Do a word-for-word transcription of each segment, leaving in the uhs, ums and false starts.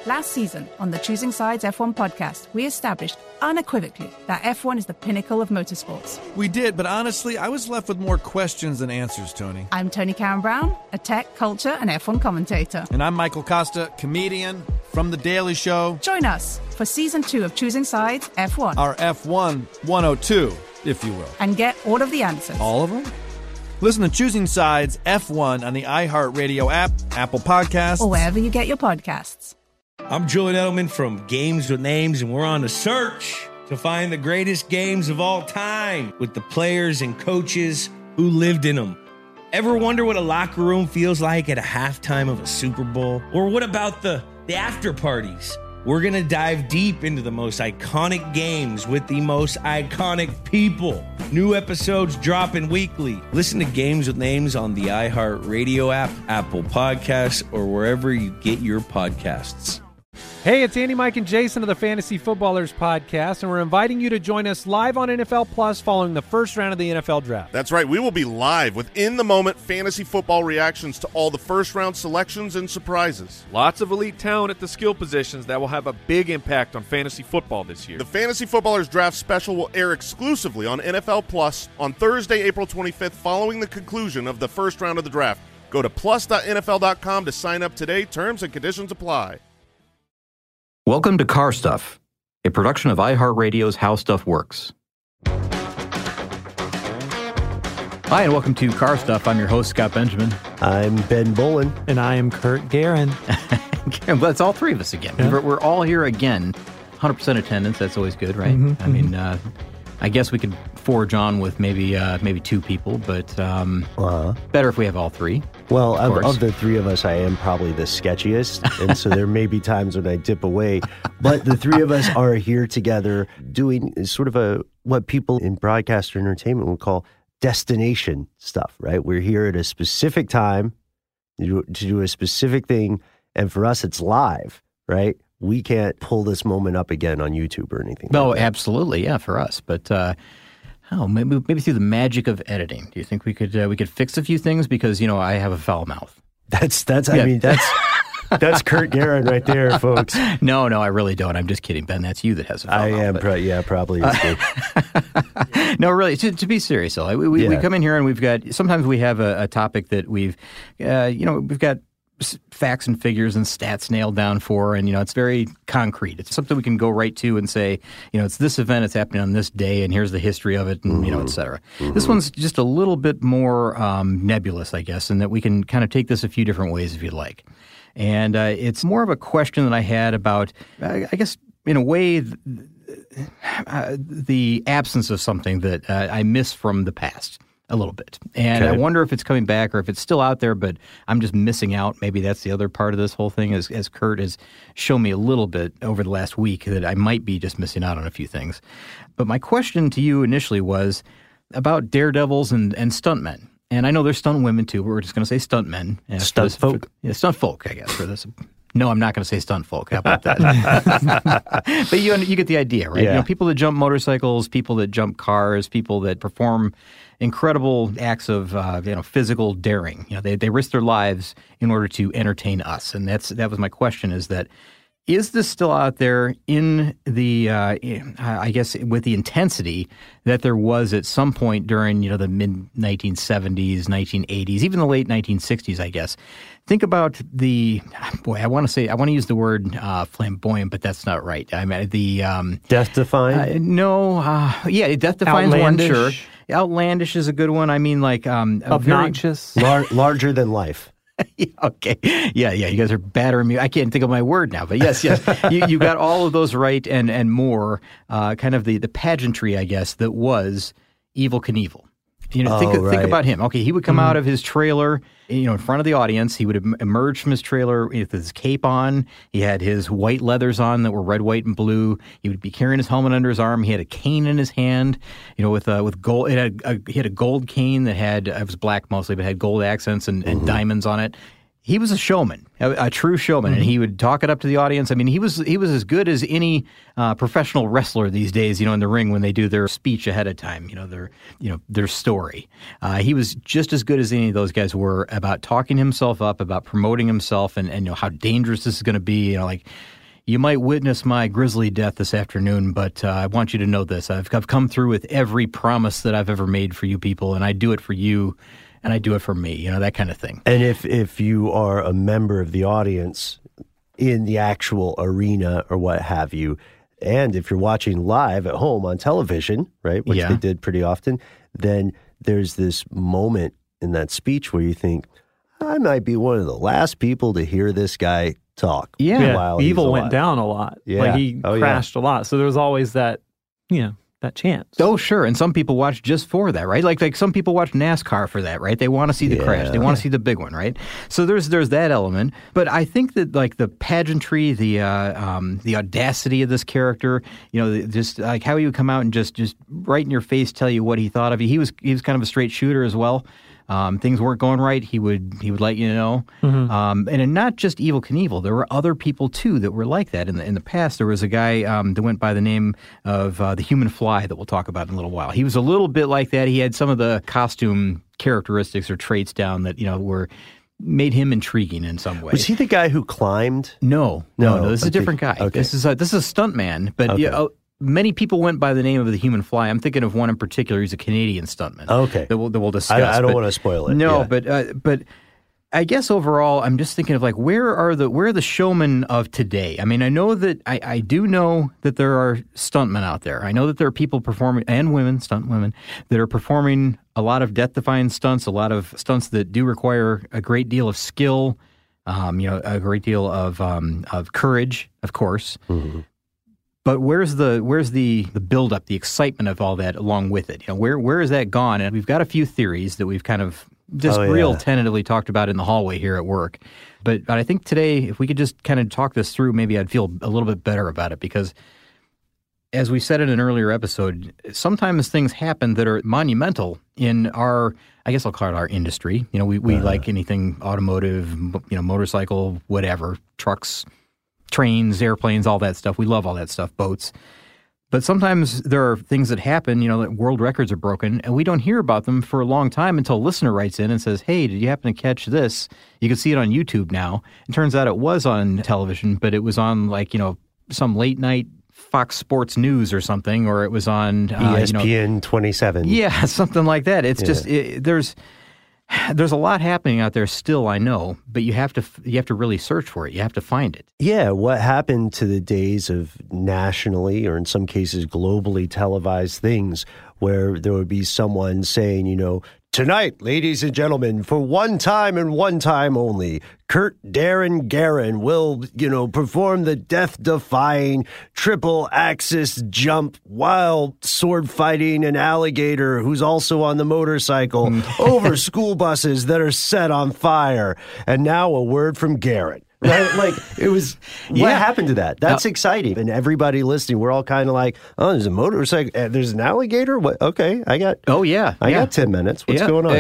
Last season, on the Choosing Sides F one podcast, we established unequivocally that F one is the pinnacle of motorsports. We did, but honestly, I was left with more questions than answers, Tony. I'm Tony Karen Brown, a tech, culture, and F one commentator. And I'm Michael Costa, comedian from The Daily Show. Join us for season two of Choosing Sides F one. Our F one one oh two, if you will. And get all of the answers. All of them? Listen to Choosing Sides F one on the iHeartRadio app, Apple Podcasts, or wherever you get your podcasts. I'm Julian Edelman from Games with Names, and we're on a search to find the greatest games of all time with the players and coaches who lived in them. Ever wonder what a locker room feels like at a halftime of a Super Bowl? Or what about the, the after parties? We're going to dive deep into the most iconic games with the most iconic people. New episodes dropping weekly. Listen to Games with Names on the iHeartRadio app, Apple Podcasts, or wherever you get your podcasts. Hey, it's Andy, Mike, and Jason of the Fantasy Footballers Podcast, and we're inviting you to join us live on N F L Plus following the first round of the N F L Draft. That's right. We will be live with in-the-moment fantasy football reactions to all the first-round selections and surprises. Lots of elite talent at the skill positions that will have a big impact on fantasy football this year. The Fantasy Footballers Draft Special will air exclusively on N F L Plus on Thursday, April twenty-fifth, following the conclusion of the first round of the draft. Go to plus dot N F L dot com to sign up today. Terms and conditions apply. Welcome to Car Stuff, a production of iHeartRadio's How Stuff Works. Hi, and welcome to Car Stuff. I'm your host, Scott Benjamin. I'm Ben Bolin. And I am Kurt Guerin. That's all three of us again. Yeah. We're, we're all here again. one hundred percent attendance. That's always good, right? Mm-hmm, I mean, uh, I guess we could forge on with maybe uh, maybe two people, but um, uh-huh. better if we have all three. Well, of, of the three of us, I am probably the sketchiest, and so there may be times when I dip away. But the three of us are here together doing sort of a what people in broadcast or entertainment would call destination stuff, right? We're here at a specific time to do, to do a specific thing, and for us, it's live, right? We can't pull this moment up again on YouTube or anything. No, like that. Absolutely, yeah, for us. But uh, oh, maybe maybe through the magic of editing, do you think we could uh, we could fix a few things? Because you know I have a foul mouth. That's that's. Yeah. I mean that's that's Kurt Guerin right there, folks. No, no, I really don't. I'm just kidding, Ben. That's you that has a foul I mouth. am. But, pro- yeah, probably. Uh, no, really. To, to be serious, though, we we, yeah. we come in here and we've got sometimes we have a, a topic that we've, uh, you know, we've got facts and figures and stats nailed down for, and you know it's very concrete. It's something we can go right to and say, you know, it's this event, it's happening on this day, and here's the history of it, and mm-hmm. you know, et cetera. Mm-hmm. This one's just a little bit more um, nebulous, I guess, in that we can kind of take this a few different ways if you'd like. And uh, it's more of a question that I had about, uh, I guess, in a way, th- uh, the absence of something that uh, I miss from the past. A little bit. And okay. I wonder if it's coming back or if it's still out there, but I'm just missing out. Maybe that's the other part of this whole thing, as, as Kurt has shown me a little bit over the last week that I might be just missing out on a few things. But my question to you initially was about daredevils and, and stuntmen. And I know there's stunt women too, but we're just going to say stuntmen. Stunt this, folk? For, yeah, stunt folk, I guess, for this. No, I'm not going to say stunt folk. How about that? But you you get the idea, right? Yeah. You know, people that jump motorcycles, people that jump cars, people that perform incredible acts of uh, you know physical daring. You know, they they risk their lives in order to entertain us, and that's that was my question: is that is this still out there in the uh, I guess with the intensity that there was at some point during you know the mid nineteen seventies, nineteen eighties, even the late nineteen sixties, I guess. Think about the boy. I want to say I want to use the word uh, flamboyant, but that's not right. I mean the um, death-defying. Uh, no, uh, yeah, death-defying is one. Sure, outlandish is a good one. I mean, like um, obnoxious, very, lar- larger than life. Yeah, okay. Yeah, yeah. You guys are battering me. I can't think of my word now, but yes, yes. you, you got all of those right and and more. Uh, kind of the the pageantry, I guess, that was Evel Knievel. You know, oh, think right. think about him. Okay, he would come mm. out of his trailer, you know, in front of the audience. He would emerge from his trailer with his cape on. He had his white leathers on that were red, white, and blue. He would be carrying his helmet under his arm. He had a cane in his hand, you know, with uh, with gold. It had a, he had a gold cane that had it was black mostly, but had gold accents and, and mm-hmm. diamonds on it. He was a showman, a, a true showman, mm-hmm. and he would talk it up to the audience. I mean, he was he was as good as any uh, professional wrestler these days, you know, in the ring when they do their speech ahead of time, you know, their you know their story. Uh, he was just as good as any of those guys were about talking himself up, about promoting himself, and, and you know how dangerous this is going to be. You know, like you might witness my grisly death this afternoon, but uh, I want you to know this. I've, I've come through with every promise that I've ever made for you people, and I do it for you, and I do it for me, you know, that kind of thing. And if, if you are a member of the audience in the actual arena or what have you, and if you're watching live at home on television, right, which Yeah. they did pretty often, then there's this moment in that speech where you think, I might be one of the last people to hear this guy talk. Yeah. while he's Evil went alive. down a lot. Yeah. Like he Oh, yeah. crashed a lot. So there was always that, you know, that chance. Oh, sure. And some people watch just for that, right? Like, like some people watch NASCAR for that, right? They want to see the Yeah. crash. They want to see the big one, right? So there's there's that element. But I think that like the pageantry, the uh, um, the audacity of this character, you know, just like how he would come out and just just right in your face tell you what he thought of you. He was he was kind of a straight shooter as well. Um, things weren't going right, he would he would let you know. Mm-hmm. Um, and not just Evel Knievel, there were other people too that were like that in the in the past. There was a guy um, that went by the name of uh, the Human Fly that we'll talk about in a little while. He was a little bit like that. He had some of the costume characteristics or traits down that you know were made him intriguing in some way. Was he the guy who climbed? No, no, No, no. This is a I think- different guy. okay. This is a, this is a stuntman, but Okay. you know, many people went by the name of the Human Fly. I'm thinking of one in particular. He's a Canadian stuntman. Okay. that we'll, that we'll discuss. I, I don't but- want to spoil it. No, Yeah. but uh, but I guess overall, I'm just thinking of like where are the where are the showmen of today? I mean, I know that I, I do know that there are stuntmen out there. I know that there are people performing and women, stunt women, that are performing a lot of death-defying stunts, a lot of stunts that do require a great deal of skill. Um, you know, a great deal of um, of courage, of course. Mm-hmm. But where's the where's the the buildup, the excitement of all that along with it? You know, where where is that gone? And we've got a few theories that we've kind of just Oh, yeah. real tentatively talked about in the hallway here at work. But, but I think today, if we could just kind of talk this through, maybe I'd feel a little bit better about it because, as we said in an earlier episode, sometimes things happen that are monumental in our, I guess I'll call it our industry. You know, we, we uh, like anything automotive, you know, motorcycle, whatever, trucks, trains, airplanes, all that stuff. We love all that stuff, boats. But sometimes there are things that happen, you know, that world records are broken, and we don't hear about them for a long time until a listener writes in and says, hey, did you happen to catch this? You can see it on YouTube now. It turns out it was on television, but it was on, like, you know, some late night Fox Sports News or something, or it was on uh, E S P N you know, twenty-seven. Yeah, something like that. It's yeah. just it, there's there's a lot happening out there still, I know, but you have to you have to really search for it. You have to find it. Yeah, what happened to the days of nationally, or in some cases globally televised things where there would be someone saying, you know, tonight, ladies and gentlemen, for one time and one time only, Kurt Darren Guerin will, you know, perform the death-defying triple axis jump while sword fighting an alligator who's also on the motorcycle over school buses that are set on fire. And now a word from Guerin. Right? Like, it was, what Yeah. happened to that? That's Uh, exciting. And everybody listening, we're all kind of like, oh, there's a motorcycle, uh, there's an alligator? What? Okay, I got, Oh, yeah. I yeah. got ten minutes. What's Yeah. going on?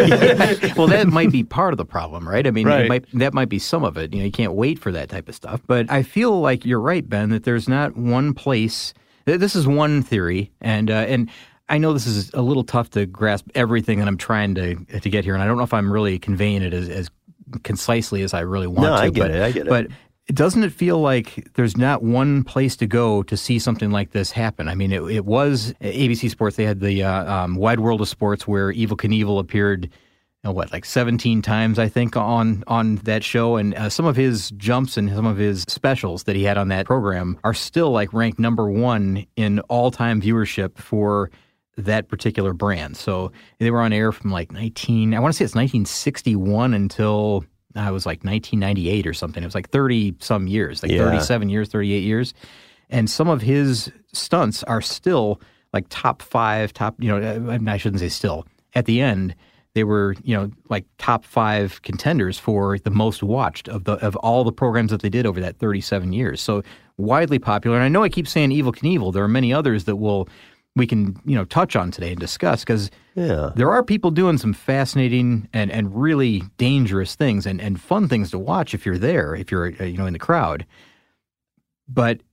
Well, that might be part of the problem, right? I mean, Right. It might, that might be some of it. You know, you can't wait for that type of stuff. But I feel like you're right, Ben, that there's not one place. This is one theory, and uh, and I know this is a little tough to grasp everything that I'm trying to to get here, and I don't know if I'm really conveying it as, as concisely as I really want No, to. I get but, it, I get it. But doesn't it feel like there's not one place to go to see something like this happen? I mean, it, it was A B C Sports. They had the uh, um, Wide World of Sports where Evel Knievel appeared, you know, what, like seventeen times, I think, on on that show. And uh, some of his jumps and some of his specials that he had on that program are still like ranked number one in all-time viewership for that particular brand. So they were on air from like nineteen, I want to say it's nineteen sixty-one until uh, it was like nineteen ninety-eight or something. It was like thirty some years, like Yeah. thirty-seven years, thirty-eight years. And some of his stunts are still like top five, top, you know, I shouldn't say still. At the end, they were, you know, like top five contenders for the most watched of the of all the programs that they did over that thirty-seven years. So widely popular. And I know I keep saying Evel Knievel. There are many others that will we can, you know, touch on today and discuss because Yeah. there are people doing some fascinating and, and really dangerous things and, and fun things to watch if you're there, if you're, uh, you know, in the crowd. But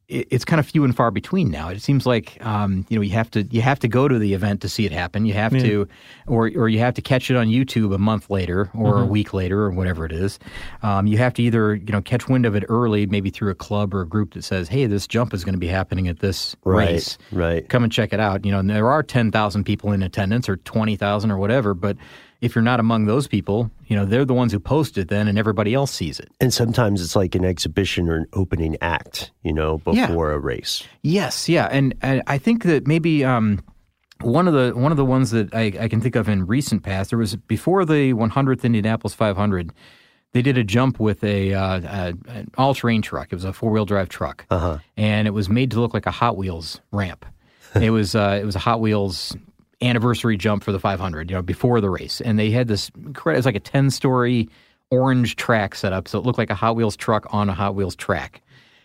it, it's kind of few and far between now. It seems like um, you know you have to you have to go to the event to see it happen. You have yeah. to, or or you have to catch it on YouTube a month later or mm-hmm. a week later or whatever it is. Um, you have to either you know catch wind of it early, maybe through a club or a group that says, "Hey, this jump is going to be happening at this right, race. Right, come and check it out." You know, and there are ten thousand people in attendance or twenty thousand or whatever, but if you're not among those people, you know, they're the ones who post it then and everybody else sees it. And sometimes it's like an exhibition or an opening act, you know, before yeah. a race. Yes, yeah. And, and I think that maybe um, one of the one of the ones that I, I can think of in recent past, there was before the one hundredth Indianapolis five hundred, they did a jump with a, uh, a an all-terrain truck. It was a four-wheel drive truck. Uh-huh. And it was made to look like a Hot Wheels ramp. it was uh, it was a Hot Wheels anniversary jump for the five hundred, you know, before the race. And they had this, it was like a ten-story orange track set up, so it looked like a Hot Wheels truck on a Hot Wheels track.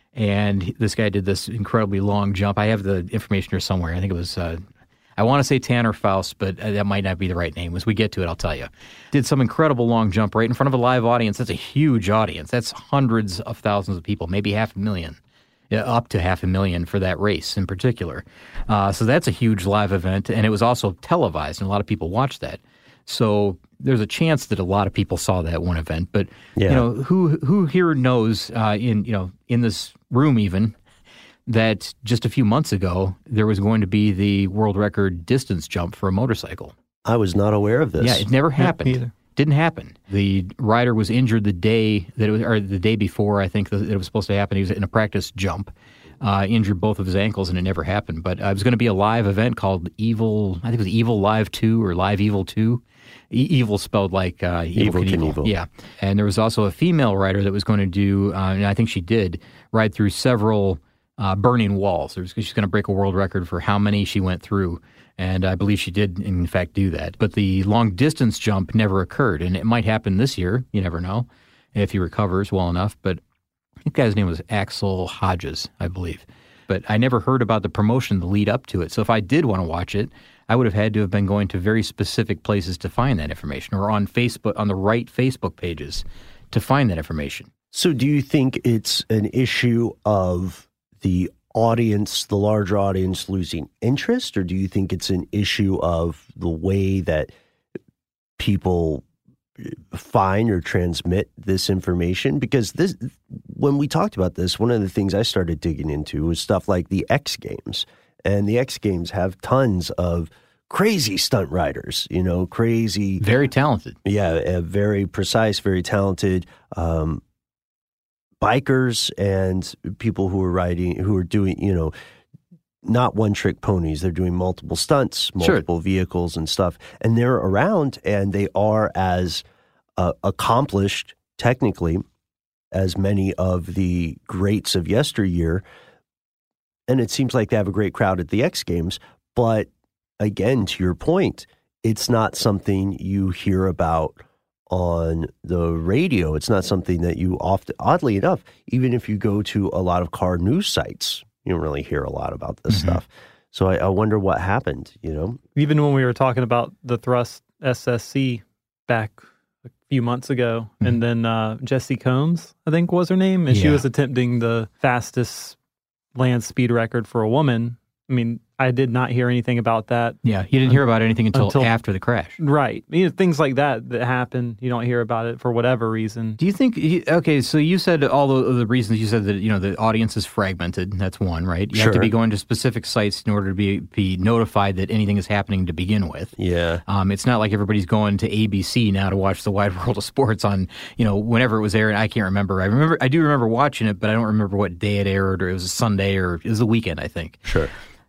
And this guy did this incredibly long jump. I have the information here somewhere. I think it was, uh, I want to say Tanner Faust, but that might not be the right name. As we get to it, I'll tell you. Did some incredible long jump right in front of a live audience. That's a huge audience. That's hundreds of thousands of people, maybe half a million. Up to half a million for that race in particular. Uh, so that's a huge live event, and it was also televised, and a lot of people watched that. So there's a chance that a lot of people saw that one event. But yeah. you know, who who here knows uh, in you know in this room even that just a few months ago there was going to be the world record distance jump for a motorcycle? I was not aware of this. Yeah, it never happened. Me either. Didn't happen. The rider was injured the day that it was, or the day before. I think that it was supposed to happen. He was in a practice jump, uh, injured both of his ankles, and it never happened. But uh, it was going to be a live event called Evil. I think it was Evil Live Two or Live Evil Two. E- evil spelled like uh, Evil Knievel. Knievel. Yeah, and there was also a female rider that was going to do, uh, and I think she did ride through several uh, burning walls. Was, she's going to break a world record for how many she went through. And I believe she did, in fact, do that. But the long-distance jump never occurred, and it might happen this year. You never know if he recovers well enough. But that guy's name was Axel Hodges, I believe. But I never heard about the promotion, the lead up to it. So if I did want to watch it, I would have had to have been going to very specific places to find that information, or on Facebook, on the right Facebook pages to find that information. So do you think it's an issue of the audience, the larger audience, losing interest, or do you think it's an issue of the way that people find or transmit this information? Because this, when we talked about this, one of the things I started digging into was stuff like the X Games, and the X Games have tons of crazy stunt riders, you know, crazy, very talented, yeah, uh, very precise, very talented. Um, bikers and people who are riding, who are doing, you know, not one-trick ponies. They're doing multiple stunts, multiple sure. vehicles and stuff. And they're around, and they are as uh, accomplished, technically, as many of the greats of yesteryear. And it seems like they have a great crowd at the X Games. But again, to your point, it's not something you hear about on the radio. It's not something that you often, oddly enough, even if you go to a lot of car news sites, you don't really hear a lot about this mm-hmm. stuff. So I, I wonder what happened, you know? Even when we were talking about the Thrust S S C back a few months ago, mm-hmm. and then uh, Jessie Combs, I think was her name, and yeah. she was attempting the fastest land speed record for a woman. I mean, I did not hear anything about that. Yeah, you didn't hear about anything until, until after the crash. Right. You know, things like that that happen, you don't hear about it for whatever reason. Do you think, okay, so you said all the, the reasons, you said that, you know, the audience is fragmented. That's one, right? You sure. have to be going to specific sites in order to be be notified that anything is happening to begin with. Yeah. Um, it's not like everybody's going to A B C now to watch the Wide World of Sports on, you know, whenever it was aired. I can't remember. I remember, I do remember watching it, but I don't remember what day it aired, or it was a Sunday, or it was the weekend, I think. Sure.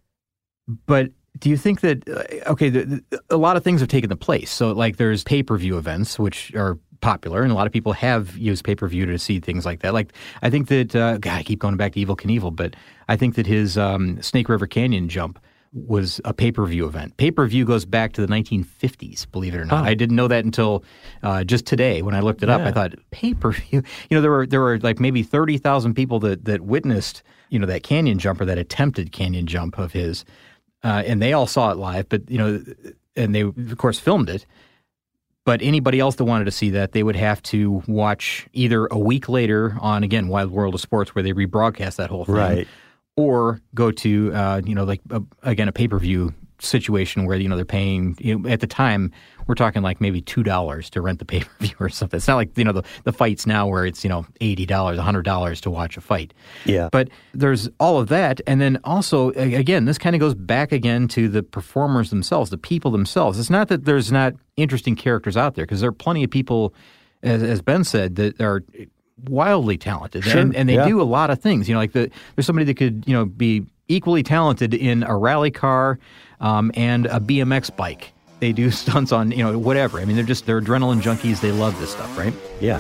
But do you think that, okay, the, the, a lot of things have taken the place. So, like, there's pay-per-view events, which are popular, and a lot of people have used pay-per-view to see things like that. Like, I think that, uh, God, I keep going back to Evil Knievel, but I think that his um, Snake River Canyon jump was a pay-per-view event. Pay-per-view goes back to the nineteen fifties, believe it or not. Oh. I didn't know that until uh, just today when I looked it yeah. up. I thought, pay-per-view? You know, there were there were like maybe thirty thousand people that, that witnessed, you know, that canyon jump, or that attempted canyon jump of his. Uh, and they all saw it live, but, you know, and they, of course, filmed it. But anybody else that wanted to see that, they would have to watch either a week later on, again, Wild World of Sports, where they rebroadcast that whole thing. Right. or go to, uh, you know, like, a, again, a pay-per-view situation where, you know, they're paying, you know, at the time, we're talking like maybe two dollars to rent the pay-per-view or something. It's not like, you know, the, the fights now where it's, you know, eighty dollars, one hundred dollars to watch a fight. Yeah. But there's all of that. And then also, again, this kind of goes back again to the performers themselves, the people themselves. It's not that there's not interesting characters out there, because there are plenty of people, as, as Ben said, that are wildly talented. Sure. And, and they yeah. do a lot of things. You know, like the, there's somebody that could, you know, be equally talented in a rally car um, and a B M X bike. They do stunts on, you know, whatever. I mean, they're just, they're adrenaline junkies. They love this stuff, right? Yeah.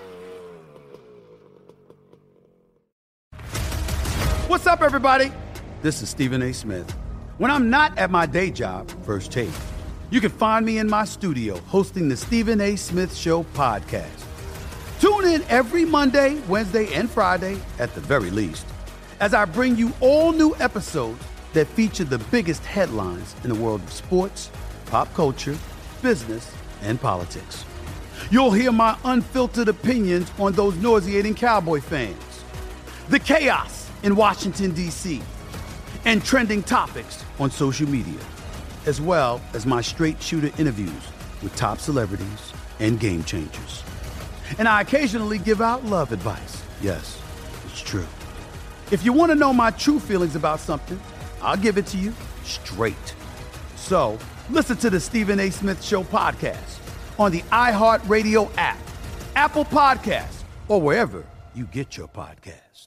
What's up, everybody? This is Stephen A. Smith. When I'm not at my day job, First Take, you can find me in my studio hosting the Stephen A. Smith Show podcast. Tune in every Monday, Wednesday, and Friday, at the very least, as I bring you all new episodes that feature the biggest headlines in the world of sports, pop culture, business, and politics. You'll hear my unfiltered opinions on those nauseating Cowboy fans, the chaos in Washington, D C, and trending topics on social media, as well as my straight shooter interviews with top celebrities and game changers. And I occasionally give out love advice. Yes, it's true. If you want to know my true feelings about something, I'll give it to you straight. So, listen to the Stephen A. Smith Show podcast on the iHeartRadio app, Apple Podcasts, or wherever you get your podcast.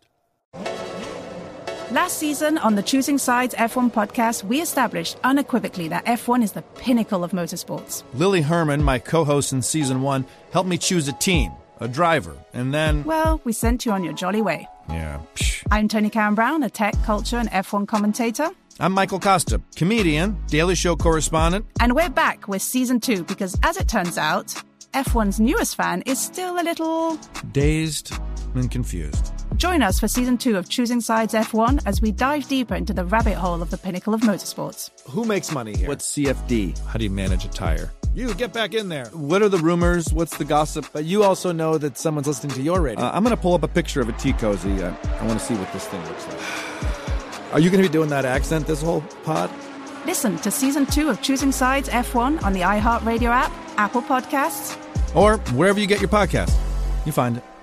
Last season on the Choosing Sides F one podcast, we established unequivocally that F one is the pinnacle of motorsports. Lily Herman, my co-host in season one, helped me choose a team, a driver, and then... Well, we sent you on your jolly way. Yeah. Psh. I'm Tony Karen Brown, a tech, culture, and F one commentator. I'm Michael Costa, comedian, Daily Show correspondent. And we're back with season two because, as it turns out, F one's newest fan is still a little... dazed and confused. Join us for season two of Choosing Sides F one as we dive deeper into the rabbit hole of the pinnacle of motorsports. Who makes money here? What's C F D? How do you manage a tire? You, get back in there. What are the rumors? What's the gossip? But you also know that someone's listening to your radio. Uh, I'm going to pull up a picture of a T-Cozy. I, I want to see what this thing looks like. Are you going to be doing that accent this whole pod? Listen to season two of Choosing Sides F one on the iHeartRadio app, Apple Podcasts, or wherever you get your podcast. You find it.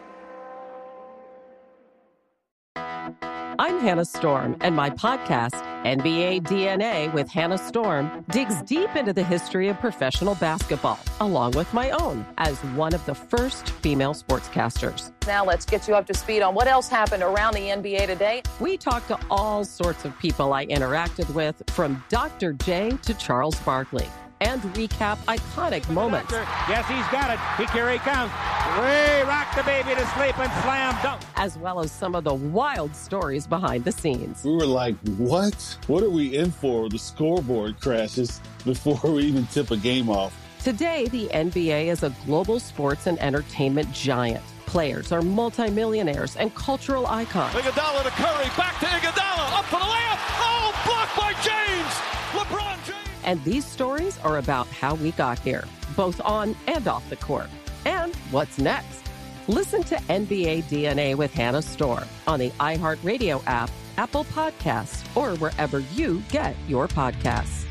I'm Hannah Storm, and my podcast, N B A D N A with Hannah Storm, digs deep into the history of professional basketball, along with my own, as one of the first female sportscasters. Now let's get you up to speed on what else happened around the N B A today. We talked to all sorts of people I interacted with, from Doctor J to Charles Barkley, and recap iconic moments. Yes, he's got it. He, here he comes. Way rock the baby to sleep and slam dunk. As well as some of the wild stories behind the scenes. We were like, what? What are we in for? The scoreboard crashes before we even tip a game off. Today, the N B A is a global sports and entertainment giant. Players are multimillionaires and cultural icons. Iguodala to Curry, back to Iguodala, up for the layup. Oh, blocked by James. LeBron James. And these stories are about how we got here, both on and off the court. And what's next? Listen to N B A D N A with Hannah Storm on the iHeartRadio app, Apple Podcasts, or wherever you get your podcasts.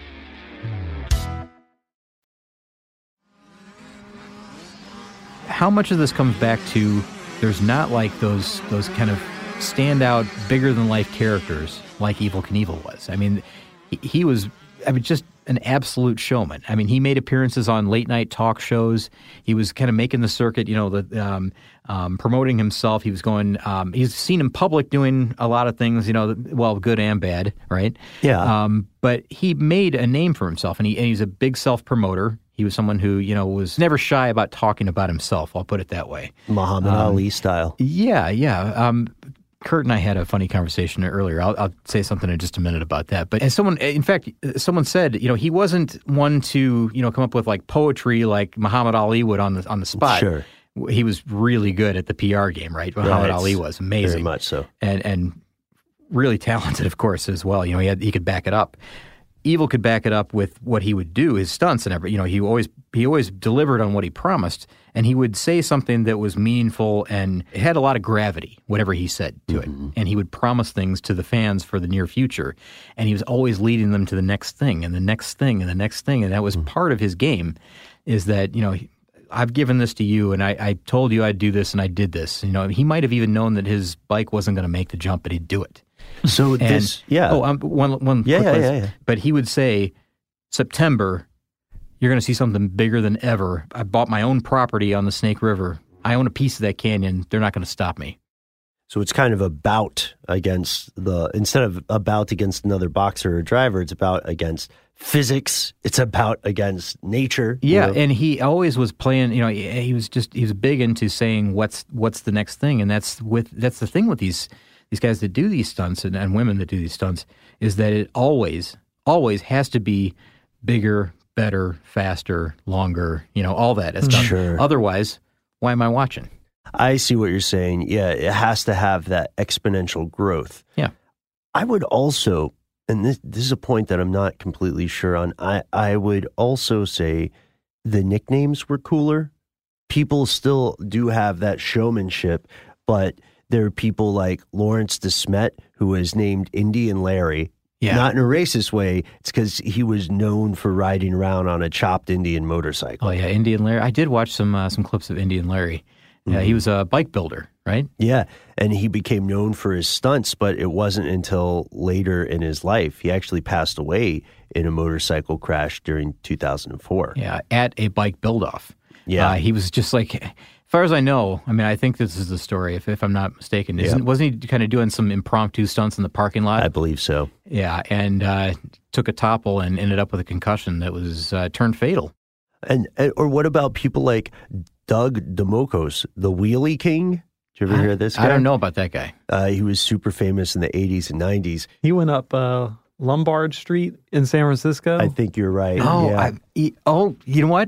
How much of this comes back to there's not like those those kind of standout, bigger-than-life characters like Evel Knievel was. I mean, he, he was... I mean, just an absolute showman. I mean, he made appearances on late-night talk shows. He was kind of making the circuit, you know, the, um, um, promoting himself. He was going um, – he's seen in public doing a lot of things, you know, well, good and bad, right? Yeah. Um, but he made a name for himself, and, he, and he's a big self-promoter. He was someone who, you know, was never shy about talking about himself. I'll put it that way. Muhammad um, Ali style. Yeah, yeah. Um Kurt and I had a funny conversation earlier. I'll, I'll say something in just a minute about that. But as someone, in fact, someone said, you know, he wasn't one to, you know, come up with like poetry like Muhammad Ali would on the on the spot. Sure. He was really good at the P R game, right? Muhammad right. Ali was amazing, very much so, and and really talented, of course, as well. You know, he had he could back it up. Evil could back it up with what he would do, his stunts and everything. You know, he always he always delivered on what he promised, and he would say something that was meaningful and it had a lot of gravity, whatever he said to mm-hmm. it. And he would promise things to the fans for the near future, and he was always leading them to the next thing and the next thing and the next thing, and that was mm-hmm. part of his game, is that, you know, I've given this to you, and I, I told you I'd do this, and I did this. You know, he might have even known that his bike wasn't going to make the jump, but he'd do it. So and, this, yeah. Oh, um, one, one. Yeah, quick yeah, place. yeah, yeah. But he would say, September, you're going to see something bigger than ever. I bought my own property on the Snake River. I own a piece of that canyon. They're not going to stop me. So it's kind of a bout against the, instead of a bout against another boxer or driver, it's about against physics. It's about against nature. Yeah, you know? And he always was playing, you know, he, he was just, he was big into saying what's what's the next thing. And that's with that's the thing with these these guys that do these stunts and, and women that do these stunts, is that it always, always has to be bigger, better, faster, longer, you know, all that stuff. Sure. Otherwise, why am I watching? I see what you're saying. Yeah, it has to have that exponential growth. Yeah. I would also, and this, this is a point that I'm not completely sure on, I, I would also say the nicknames were cooler. People still do have that showmanship, but there are people like Lawrence DeSmet, who was named Indian Larry. Yeah. Not in a racist way. It's because he was known for riding around on a chopped Indian motorcycle. Oh, yeah, Indian Larry. I did watch some uh, some clips of Indian Larry. Yeah, mm-hmm. He was a bike builder, right? Yeah, and he became known for his stunts, but it wasn't until later in his life. He actually passed away in a motorcycle crash during two thousand four. Yeah, at a bike build-off. Yeah. Uh, he was just like... As far as I know, I mean, I think this is the story, if, if I'm not mistaken. Isn't, yep. Wasn't he kind of doing some impromptu stunts in the parking lot? I believe so. Yeah, and uh, took a topple and ended up with a concussion that was uh, turned fatal. And, and or what about people like Doug DeMocos, the Wheelie King? Did you ever I, hear this guy? I don't know about that guy. Uh, he was super famous in the eighties and nineties. He went up uh, Lombard Street in San Francisco. I think you're right. Oh, yeah. I, he, oh, you know what?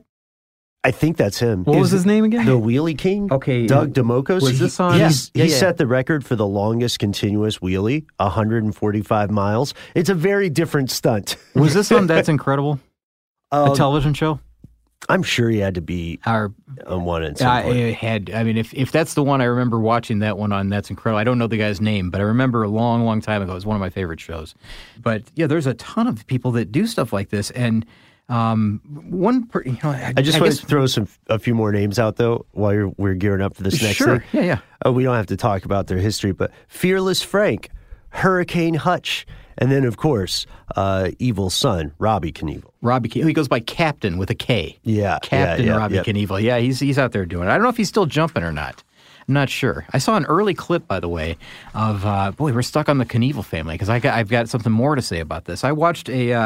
I think that's him. What Is was his name again? The Wheelie King. Okay. Doug DeMocos. Was this on? He's, Yeah, he yeah. set the record for the longest continuous wheelie, one hundred forty-five miles. It's a very different stunt. Was this on That's Incredible? Um, a television show? I'm sure he had to be Our, on one at some I, point. I had. I mean, if if that's the one, I remember watching that one on That's Incredible. I don't know the guy's name, but I remember a long, long time ago. It was one of my favorite shows. But yeah, there's a ton of people that do stuff like this, and um, one. Per, you know, I, I just I want guess, to throw some a few more names out though while you're, we're gearing up for this next Sure. thing. Yeah, yeah. Uh, we don't have to talk about their history, but Fearless Frank, Hurricane Hutch, and then of course uh, Evil Son, Robbie Knievel. Robbie Knievel. He goes by Captain with a K. Yeah, Captain yeah, yeah, Robbie yeah. Knievel. Yeah, he's he's out there doing it. I don't know if he's still jumping or not. I'm not sure. I saw an early clip, by the way, of uh, boy, we're stuck on the Knievel family because I got, I've got something more to say about this. I watched a. Uh,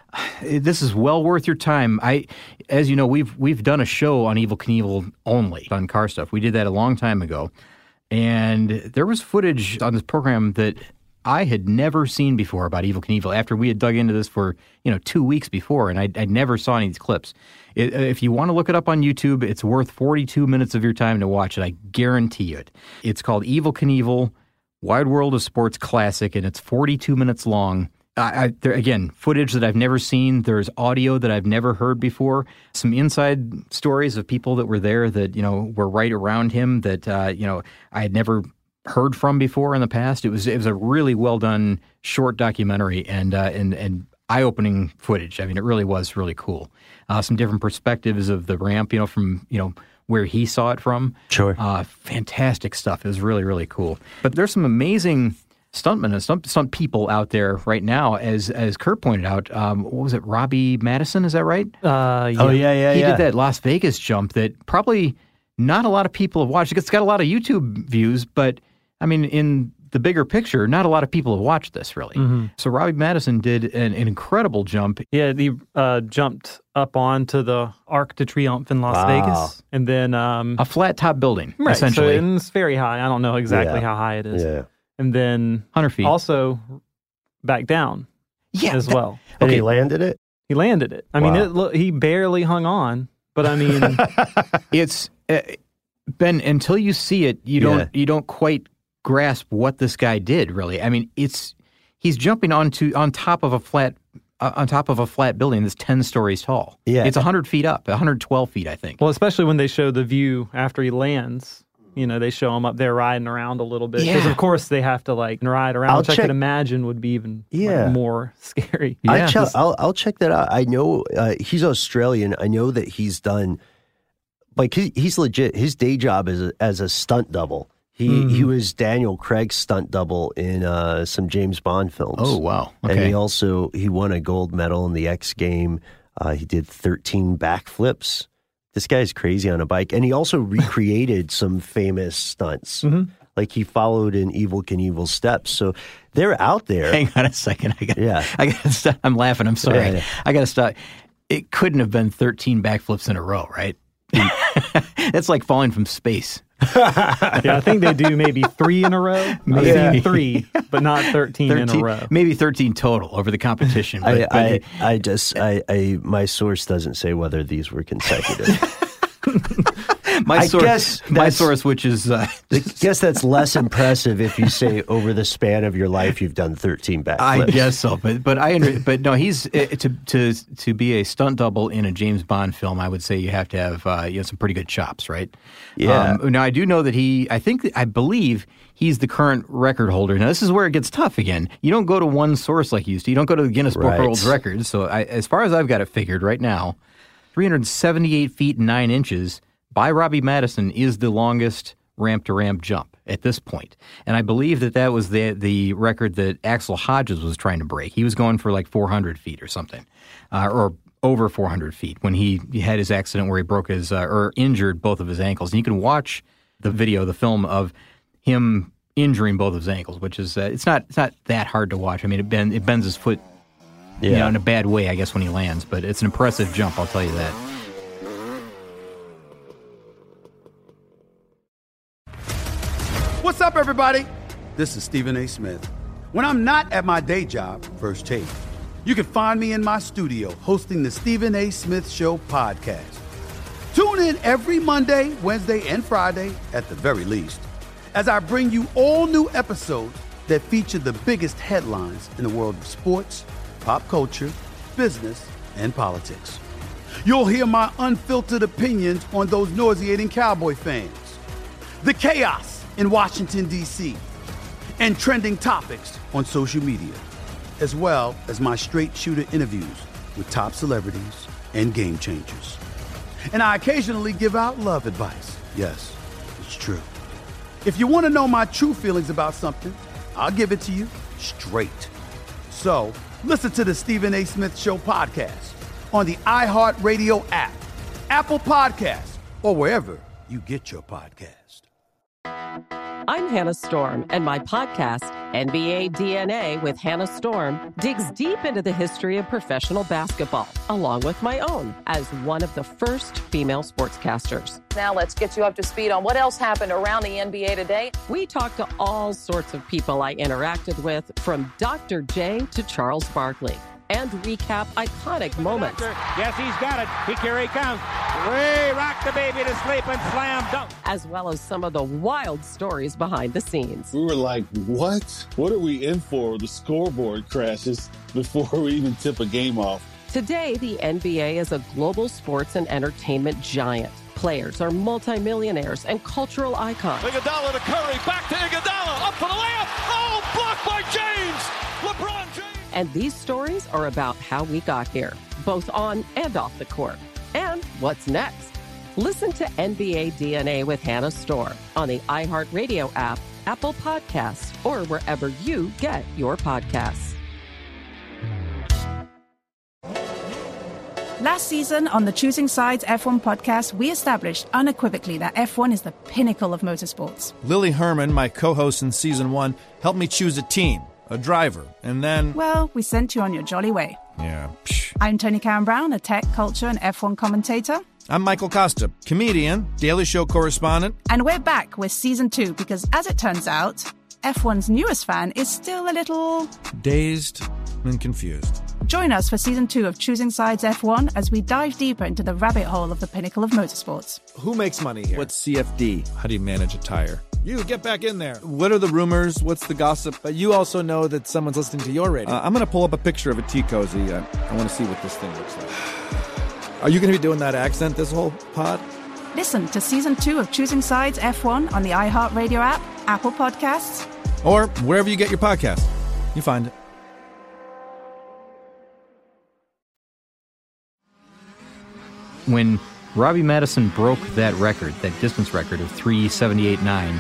This is well worth your time. I, as you know, we've we've done a show on Evel Knievel only on car stuff. We did that a long time ago, and there was footage on this program that I had never seen before about Evel Knievel. After we had dug into this for you know two weeks before, and I I never saw any of these clips. It, if you want to look it up on YouTube, it's worth forty-two minutes of your time to watch it. I guarantee it. It's called Evel Knievel, Wide World of Sports Classic, and it's forty-two minutes long. I, I, there, again, footage that I've never seen. There's audio that I've never heard before. Some inside stories of people that were there that, you know, were right around him that, uh, you know, I had never heard from before in the past. It was it was a really well done short documentary and uh, and and eye-opening footage. I mean, it really was really cool. Uh, some different perspectives of the ramp, you know, from, you know, where he saw it from. Sure. Uh, fantastic stuff. It was really, really cool. But there's some amazing stuntmen and stunt, stunt people out there right now, as as Kurt pointed out. Um, what was it, Robbie Madison? Is that right? Uh, yeah. Oh, yeah, yeah, He yeah. did that Las Vegas jump that probably not a lot of people have watched. It's got a lot of YouTube views, but, I mean, in the bigger picture, not a lot of people have watched this, really. Mm-hmm. So Robbie Madison did an, an incredible jump. Yeah, he uh, jumped up onto the Arc de Triomphe in Las Wow. Vegas, and then um, A flat-top building, right, essentially. So, and it's very high. I don't know exactly Yeah. how high it is. Yeah. And then one hundred feet. also back down yeah, as that- well. And Okay. he landed it? He landed it. I mean, Wow. it, lo- he barely hung on, but I mean, It's uh, Ben. Until you see it, you don't Yeah. you don't quite grasp what this guy did. Really, I mean, it's he's jumping onto on top of a flat uh, on top of a flat building that's ten stories tall. Yeah. It's one hundred feet up, one hundred twelve feet, I think. Well, especially when they show the view after he lands. You know, they show him up there riding around a little bit. Because, Yeah. of course, they have to, like, ride around, I'll which I check- could imagine would be even like, Yeah. more scary. I che- I'll, I'll check that out. I know uh, he's Australian. I know that he's done, like, he, he's legit. His day job is a, as a stunt double. He Mhm. he was Daniel Craig's stunt double in uh, some James Bond films. Oh, wow. And Okay. he also, he won a gold medal in the X game. Uh, he did thirteen backflips. This guy's crazy on a bike. And he also recreated some famous stunts. Mhm. Like he followed in Evel Knievel's steps. So they're out there. Hang on a second. I got. Yeah. I got to stop. I'm laughing. I'm sorry. Yeah, yeah. I got to stop. It couldn't have been thirteen backflips in a row, right? That's like falling from space. Yeah, I think they do maybe three in a row. Maybe Yeah. three, but not thirteen, in a row. Maybe thirteen total over the competition. But, I, but I, it- I just, I, I, my source doesn't say whether these were consecutive. my I source, guess my that's- source, which is uh, I guess that's less impressive if you say over the span of your life you've done thirteen backflips. I guess so, but but I under, but no, he's uh, to to to be a stunt double in a James Bond film. I would say you have to have uh, you know some pretty good chops, right? Yeah. Um, now I do know that he, I think, I believe he's the current record holder. Now this is where it gets tough again. You don't go to one source like you used to. You don't go to the Guinness Book Right. of World Records. So I, as far as I've got it figured right now, three hundred seventy-eight feet and nine inches by Robbie Madison is the longest ramp to ramp jump at this point. And I believe that that was the the record that Axel Hodges was trying to break. He was going for like four hundred feet or something, uh, or over four hundred feet when he, he had his accident where he broke his, uh, or injured both of his ankles. And you can watch the video, the film of him injuring both of his ankles, which is, uh, it's not it's not that hard to watch. I mean, it, bend, it bends his foot you Yeah. know, in a bad way, I guess, when he lands. But it's an impressive jump, I'll tell you that. What's up, everybody? This is Stephen A. Smith. When I'm not at my day job, First Take, you can find me in my studio hosting the Stephen A. Smith Show podcast. Tune in every Monday, Wednesday, and Friday, at the very least, as I bring you all new episodes that feature the biggest headlines in the world of sports, pop culture, business, and politics. You'll hear my unfiltered opinions on those nauseating Cowboy fans, the chaos in Washington, D C, and trending topics on social media, as well as my straight shooter interviews with top celebrities and game changers. And I occasionally give out love advice. Yes, it's true. If you want to know my true feelings about something, I'll give it to you straight. So listen to the Stephen A. Smith Show podcast on the iHeartRadio app, Apple Podcasts, or wherever you get your podcast. I'm Hannah Storm, and my podcast, N B A D N A with Hannah Storm, digs deep into the history of professional basketball, along with my own, as one of the first female sportscasters. Now let's get you up to speed on what else happened around the N B A today. We talk to all sorts of people I interacted with, from Doctor J to Charles Barkley, and recap iconic moments. Yes, he's got it. He, here he comes. Way rock the baby to sleep and slam dunk. As well as some of the wild stories behind the scenes. We were like, what? What are we in for? The scoreboard crashes before we even tip a game off. Today, the N B A is a global sports and entertainment giant. Players are multimillionaires and cultural icons. Iguodala to Curry, back to Iguodala, up for the layup. Oh, blocked by James. LeBron James. And these stories are about how we got here, both on and off the court. And what's next? Listen to N B A D N A with Hannah Storm on the iHeartRadio app, Apple Podcasts, or wherever you get your podcasts. Last season on the Choosing Sides F one podcast, we established unequivocally that F one is the pinnacle of motorsports. Lily Herman, my co-host in season one, helped me choose a team, a driver, and then... Well, we sent you on your jolly way. Yeah, psh. I'm Tony Karen Brown, a tech, culture, and F one commentator. I'm Michael Costa, comedian, Daily Show correspondent. And we're back with season two because, as it turns out, F one's newest fan is still a little... dazed and confused. Join us for season two of Choosing Sides F one as we dive deeper into the rabbit hole of the pinnacle of motorsports. Who makes money here? What's C F D? How do you manage a tire? You, get back in there. What are the rumors? What's the gossip? But you also know that someone's listening to your radio. Uh, I'm going to pull up a picture of a tea cozy. I, I want to see what this thing looks like. Are you going to be doing that accent this whole pod? Listen to Season two of Choosing Sides F one on the iHeartRadio app, Apple Podcasts, or wherever you get your podcast. You find it. When Robbie Madison broke that record, that distance record of three seventy-eight point nine,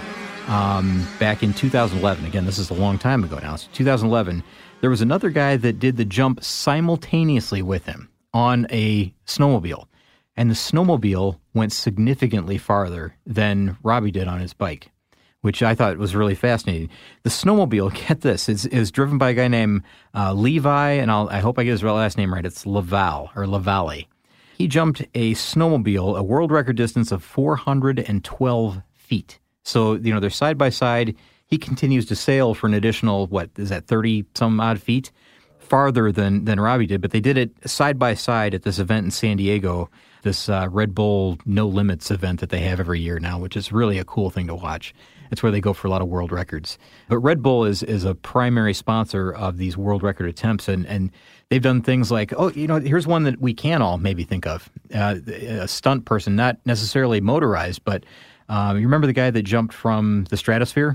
um, back in two thousand eleven. Again, this is a long time ago now. So two thousand eleven, there was another guy that did the jump simultaneously with him on a snowmobile. And the snowmobile went significantly farther than Robbie did on his bike, which I thought was really fascinating. The snowmobile, get this, is, is driven by a guy named uh, Levi, and I'll, I hope I get his real last name right. It's Laval, or Lavalle. He jumped a snowmobile, a world record distance of four hundred twelve feet. So, you know, they're side by side. He continues to sail for an additional, what, is that thirty some odd feet? Farther than, than Robbie did, but they did it side by side at this event in San Diego, this uh, Red Bull No Limits event that they have every year now, which is really a cool thing to watch. It's where they go for a lot of world records. But Red Bull is is a primary sponsor of these world record attempts, and, and they've done things like, oh, you know, here's one that we can all maybe think of. Uh, a stunt person, not necessarily motorized, but um, you remember the guy that jumped from the stratosphere?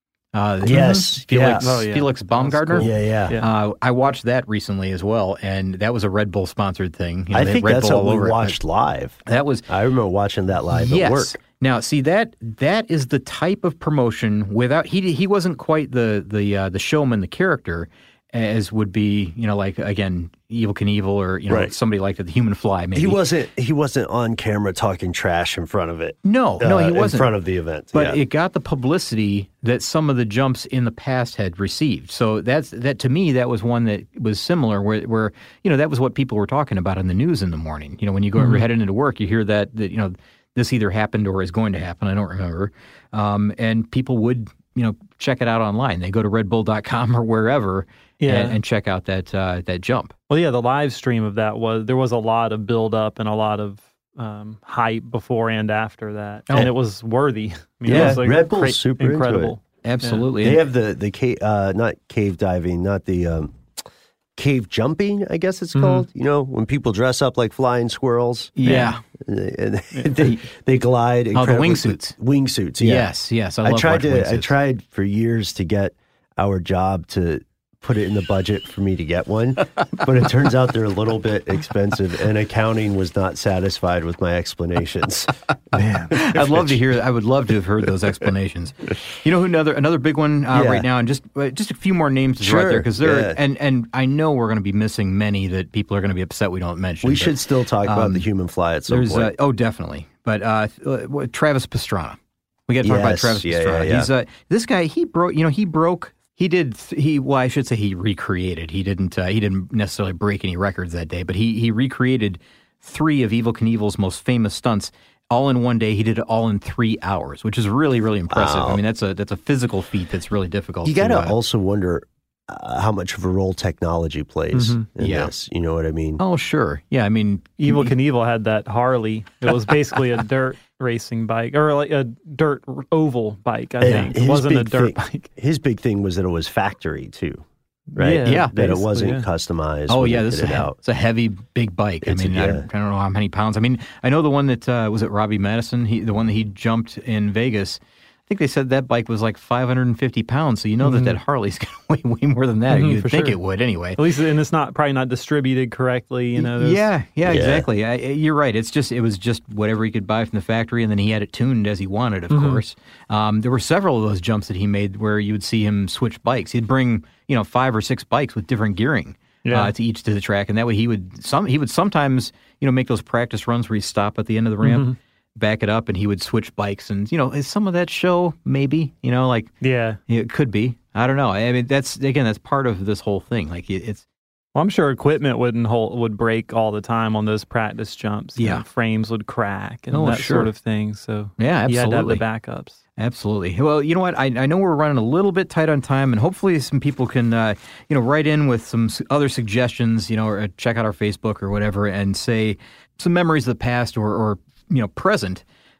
Uh, yes. Felix, yeah. oh, yeah. Felix Baumgartner. Cool. Yeah, yeah. yeah. Uh, I watched that recently as well, and that was a Red Bull sponsored thing. You know, I think Red that's Bull what we over watched it. live. That was. I remember watching that live yes. at work. Now, see that that is the type of promotion without he he wasn't quite the the uh, the showman, the character, as would be, you know, like again, Evel Knievel or you know right. somebody like the Human Fly. Maybe he wasn't he wasn't on camera talking trash in front of it. No, uh, no, he wasn't in front of the event. But yeah. it got the publicity that some of the jumps in the past had received. So that's that to me. That was one that was similar, where where you know that was what people were talking about in the news in the morning. You know, when you go mm-hmm. you're heading into work, you hear that that you know. This either happened or is going to happen. I don't remember. Um, and people would, you know, check it out online. They go to red bull dot com or wherever yeah. and, and check out that uh, that jump. Well, yeah, the live stream of that was, there was a lot of build up and a lot of um, hype before and after that. Oh. And it was worthy. I mean, yeah, it was like Red Bull's cra- super incredible. Absolutely. Yeah. They have the, the cave, uh, not cave diving, not the um, cave jumping, I guess it's mm-hmm. called. You know, when people dress up like flying squirrels. Yeah. And they, they glide. Oh, the wingsuits. Wingsuits, yeah. Yes, yes. I, love I tried to. wingsuits. I tried for years to get our job to put it in the budget for me to get one, but it turns out they're a little bit expensive, and accounting was not satisfied with my explanations. Man, I'd love to hear. I would love to have heard those explanations. You know, who another another big one uh, yeah. right now, and just just a few more names to sure, throw out there because they're yeah. and and I know we're going to be missing many that people are going to be upset we don't mention. We but, should still talk about um, the human fly at some there's, point. Uh, oh, definitely. But uh, uh, Travis Pastrana, we got to talk yes. about Travis yeah, Pastrana. Yeah, yeah. He's uh, this guy. He broke. You know, he broke. He did. He well, I should say he recreated. He didn't. Uh, he didn't necessarily break any records that day, but he he recreated three of Evel Knievel's most famous stunts all in one day. He did it all in three hours, which is really really impressive. Wow. I mean, that's a that's a physical feat that's really difficult. You got to uh, also wonder uh, how much of a role technology plays Mm-hmm. in Yeah. this. You know what I mean? Oh, sure. Yeah, I mean, Evel Knievel had that Harley. It was basically a dirt racing bike, or like a dirt oval bike, I think. It wasn't a dirt thing, bike. His big thing was that it was factory, too. Right? Yeah, Yeah. That it wasn't yeah. customized. Oh when yeah, they this is did a, it he- out. it's a heavy, big bike. It's I a- mean, I, yeah. don't, I don't know how many pounds. I mean, I know the one that uh, was it Robbie Madison, he, the one that he jumped in Vegas. I think they said that bike was like five hundred fifty pounds. So you know Mm-hmm. that that Harley's going to weigh way more than that. Mhm, You'd for think sure. it would anyway. At least, and it's not probably not distributed correctly. You know. there's- Yeah, yeah, Yeah. exactly. I, you're right. It's just it was just whatever he could buy from the factory, and then he had it tuned as he wanted. Of Mhm. course, um, there were several of those jumps that he made where you would see him switch bikes. He'd bring you know five or six bikes with different gearing. Yeah. Uh, to each to the track, and that way he would some he would sometimes you know make those practice runs where he stop at the end of the ramp, Mhm. back it up, and he would switch bikes. And you know, is some of that show maybe you know like Yeah. it could be. I don't know. I mean, that's again that's part of this whole thing. Like it, it's Well, I'm sure equipment wouldn't hold, would break all the time on those practice jumps. You Yeah. know, frames would crack and Oh, that sure. sort of thing. So Yeah, you had to have the absolutely. backups. Absolutely. Well, you know what? I, I know we're running a little bit tight on time, and hopefully some people can, uh, you know, write in with some s- other suggestions, you know, or check out our Facebook or whatever, and say some memories of the past or, or you know, present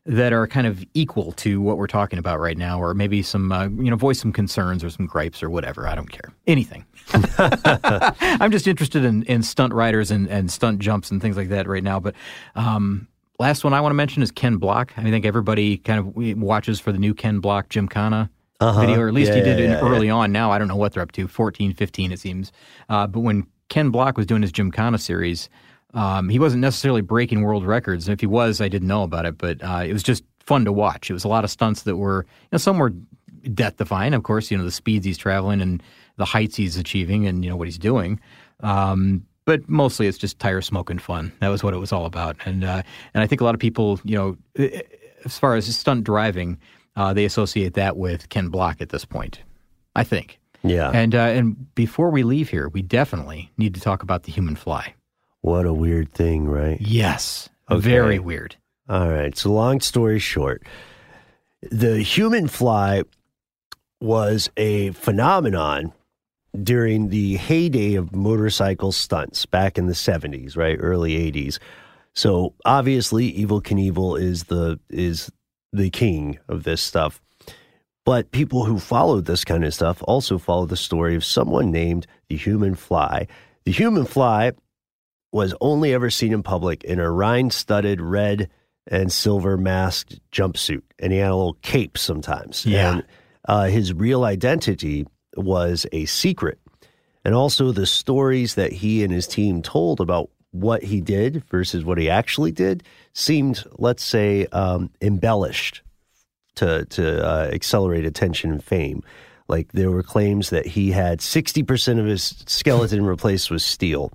that are kind of equal to what we're talking about right now, or maybe some, uh, you know, voice some concerns or some gripes or whatever. I don't care. Anything. I'm just interested in, in stunt riders and, and stunt jumps and things like that right now. But um, last one I want to mention is Ken Block. I think everybody kind of watches for the new Ken Block Gymkhana uh-huh. video, or at least yeah, he did yeah, it yeah, early yeah. on. Now I don't know what they're up to, fourteen, fifteen it seems. Uh, but when Ken Block was doing his Gymkhana series, Um, he wasn't necessarily breaking world records. If he was, I didn't know about it, but uh, it was just fun to watch. It was a lot of stunts that were, you know, some were death-defying, of course, you know, the speeds he's traveling and the heights he's achieving and, you know, what he's doing. Um, but mostly it's just tire smoking fun. That was what it was all about. And uh, and I think a lot of people, you know, as far as stunt driving, uh, they associate that with Ken Block at this point, I think. Yeah. And uh, and before we leave here, we definitely need to talk about the human fly. What a weird thing, right? Yes. Okay. Very weird. All right. So long story short, the human fly was a phenomenon during the heyday of motorcycle stunts back in the seventies, right? Early eighties. So obviously Evel Knievel is the is the king of this stuff. But people who followed this kind of stuff also followed the story of someone named the human fly. The human fly was only ever seen in public in a rhine-studded red and silver masked jumpsuit, and he had a little cape sometimes. Yeah. And uh, his real identity was a secret. And also the stories that he and his team told about what he did versus what he actually did seemed, let's say, um, embellished to, to uh, accelerate attention and fame. Like there were claims that he had sixty percent of his skeleton replaced with steel.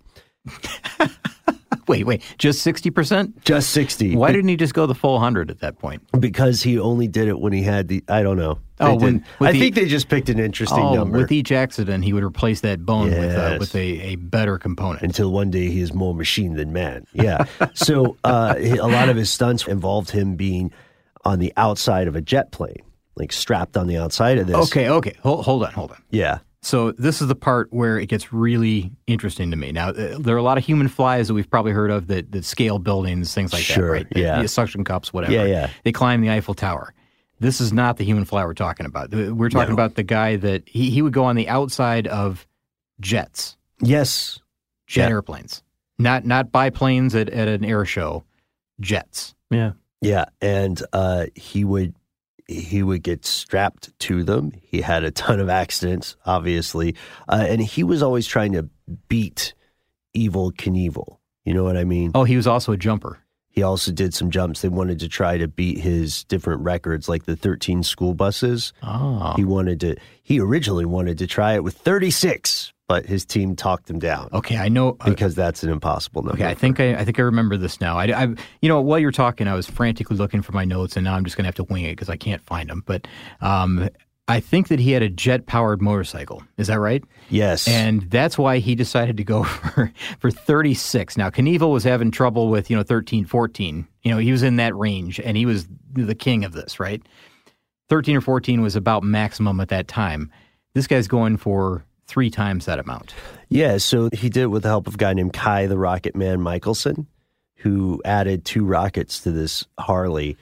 wait, wait, just sixty percent? Just sixty. Why didn't he just go the full one hundred at that point? Because he only did it when he had the, I don't know. They Oh, when, I the, think they just picked an interesting oh, number. with each accident, he would replace that bone yes. with, uh, with a, a better component. Until one day he is more machine than man. Yeah. So uh, a lot of his stunts involved him being on the outside of a jet plane, like strapped on the outside of this. Okay, okay. Hold, hold on, hold on. Yeah. So this is the part where it gets really interesting to me. Now, uh, there are a lot of human flies that we've probably heard of that, that scale buildings, things like sure, that, right? Yeah. The suction cups, whatever. Yeah, yeah. They climb the Eiffel Tower. This is not the human fly we're talking about. We're talking No. about the guy that he, he would go on the outside of jets. Yes. Jet Yeah. airplanes. Not not biplanes at, at an air show. Jets. Yeah. Yeah. And uh, he would he would get strapped to them. He had a ton of accidents, obviously. Uh, and he was always trying to beat Evel Knievel. You know what I mean? Oh, he was also a jumper. He also did some jumps. They wanted to try to beat his different records, like the thirteen school buses. Oh. He wanted to, he originally wanted to try it with thirty-six, but his team talked him down. Okay, I know. Uh, because that's an impossible number. Okay, I think I, I think I remember this now. I, I, you know, while you were talking, I was frantically looking for my notes, and now I'm just going to have to wing it because I can't find them. But um, I think that he had a jet-powered motorcycle. Is that right? Yes. And that's why he decided to go for, for thirty-six. Now, Knievel was having trouble with, you know, thirteen, fourteen. You know, he was in that range, and he was the king of this, right? thirteen or fourteen was about maximum at that time. This guy's going for three times that amount. Yeah, so he did it with the help of a guy named Kai the Rocket Man Michelson, who added two rockets to this Harley.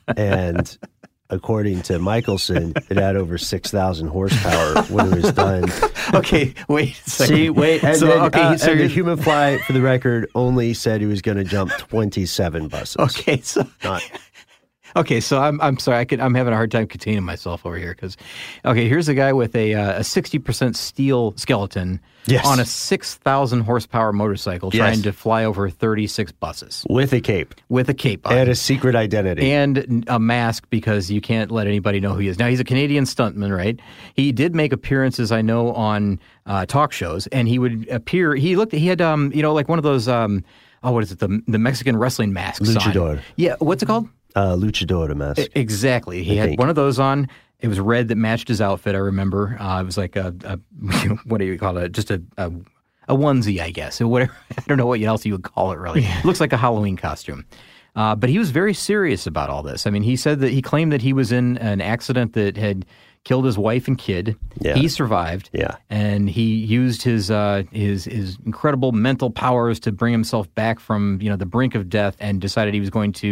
And according to Michelson, it had over six thousand horsepower when it was done. Okay, wait a second. See, wait. And, so, then, okay, uh, so and the you're- human fly, for the record, only said he was going to jump twenty-seven buses. Okay, so Not, okay, so I'm I'm sorry, I could, I'm having a hard time containing myself over here because, okay, here's a guy with a uh, a sixty percent steel skeleton Yes. on a six thousand horsepower motorcycle Yes. trying to fly over thirty-six buses with a cape. with a cape on. And a secret identity. And a mask because you can't let anybody know who he is. Now, he's a Canadian stuntman, right? He did make appearances, I know, on uh, talk shows, and he would appear, he looked, he had, um, you know, like one of those, um, oh, what is it, the the Mexican wrestling masks on. Luchador. Yeah, what's it called? Uh, luchador mask. E- Exactly. He I had think. one of those on. It was red that matched his outfit, I remember. Uh, it was like a, a what do you call it? Just a, a, a onesie, I guess. Or whatever. I don't know what else you would call it, really. It looks like a Halloween costume. Uh, but he was very serious about all this. I mean, he said that he claimed that he was in an accident that had killed his wife and kid. Yeah. He survived. Yeah. And he used his uh, his his incredible mental powers to bring himself back from, you know, the brink of death and decided he was going to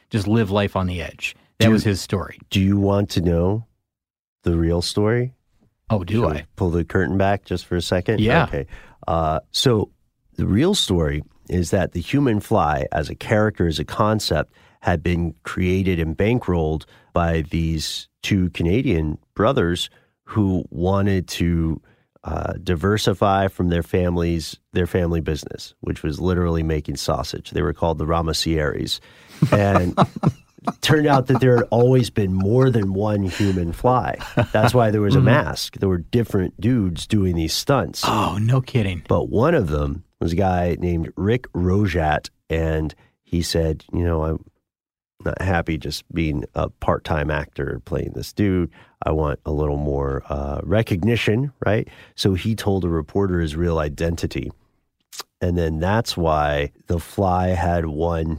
just live life on the edge. That Do- was his story. Do you want to know the real story? Oh, do Shall I? we pull the curtain back just for a second? Yeah. Okay. Uh, so the real story is that the human fly as a character, as a concept, had been created and bankrolled by these two Canadian brothers who wanted to uh, diversify from their families, their family business, which was literally making sausage. They were called the Ramasieris. And turned out that there had always been more than one human fly. That's why there was a mask. There were different dudes doing these stunts. Oh, no kidding. But one of them was a guy named Rick Rojat, and he said, you know, I'm not happy just being a part-time actor playing this dude. I want a little more uh, recognition, right? So he told a reporter his real identity. And then that's why The Fly had one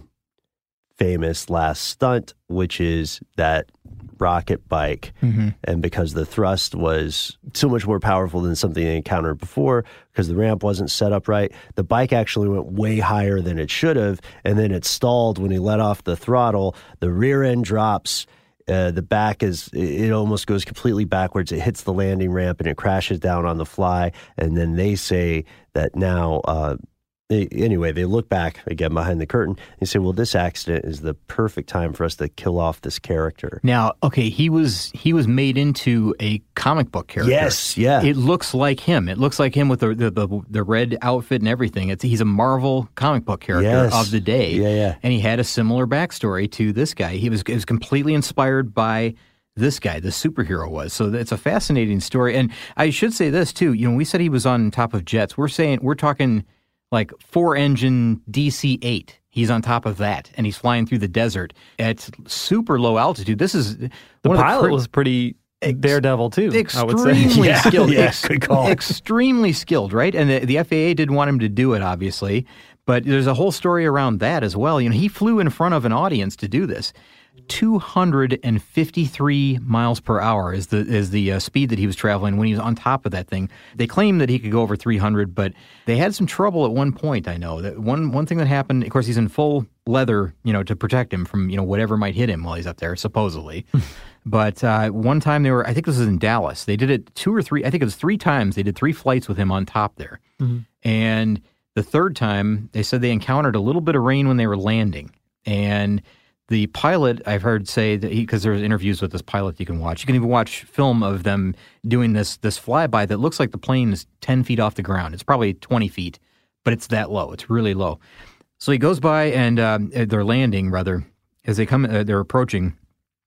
famous last stunt, which is that rocket bike. Mm-hmm. And because the thrust was so much more powerful than something they encountered before, because the ramp wasn't set up right, the bike actually went way higher than it should have, and then it stalled when he let off the throttle. The rear end drops. Uh, the back is, it almost goes completely backwards. It hits the landing ramp and it crashes down on the fly. And then they say that now, uh, They, anyway, they look back again behind the curtain and say, well, this accident is the perfect time for us to kill off this character. Now, okay, he was he was made into a comic book character. Yes, yeah. It looks like him. It looks like him with the the, the, the red outfit and everything. It's, he's a Marvel comic book character Yes. of the day. Yeah, yeah. And he had a similar backstory to this guy. He was, it was completely inspired by this guy, the superhero was. So it's a fascinating story. And I should say this, too. You know, we said he was on top of jets. We're saying, we're talking like four-engine D C eight. He's on top of that, and he's flying through the desert at super low altitude. This is the one pilot of the cr- was pretty daredevil too. I would say extremely Yeah, skilled. yeah, ex- good call. Extremely skilled, right? And the, the F A A didn't want him to do it, obviously, but there's a whole story around that as well. You know, he flew in front of an audience to do this. two hundred fifty-three miles per hour is the is the uh, speed that he was traveling when he was on top of that thing. They claim that he could go over three hundred, but they had some trouble at one point. I know that one one thing that happened. Of course, he's in full leather, you know, to protect him from you know whatever might hit him while he's up there, supposedly. But uh, one time they were, I think this was in Dallas. They did it two or three. I think it was three times. They did three flights with him on top there, Mhm. and the third time they said they encountered a little bit of rain when they were landing, and the pilot, I've heard say that he, because there's interviews with this pilot you can watch. You can even watch film of them doing this this flyby that looks like the plane is ten feet off the ground. It's probably twenty feet, but it's that low. It's really low. So he goes by and um, they're landing, rather, as they come, uh, they're approaching.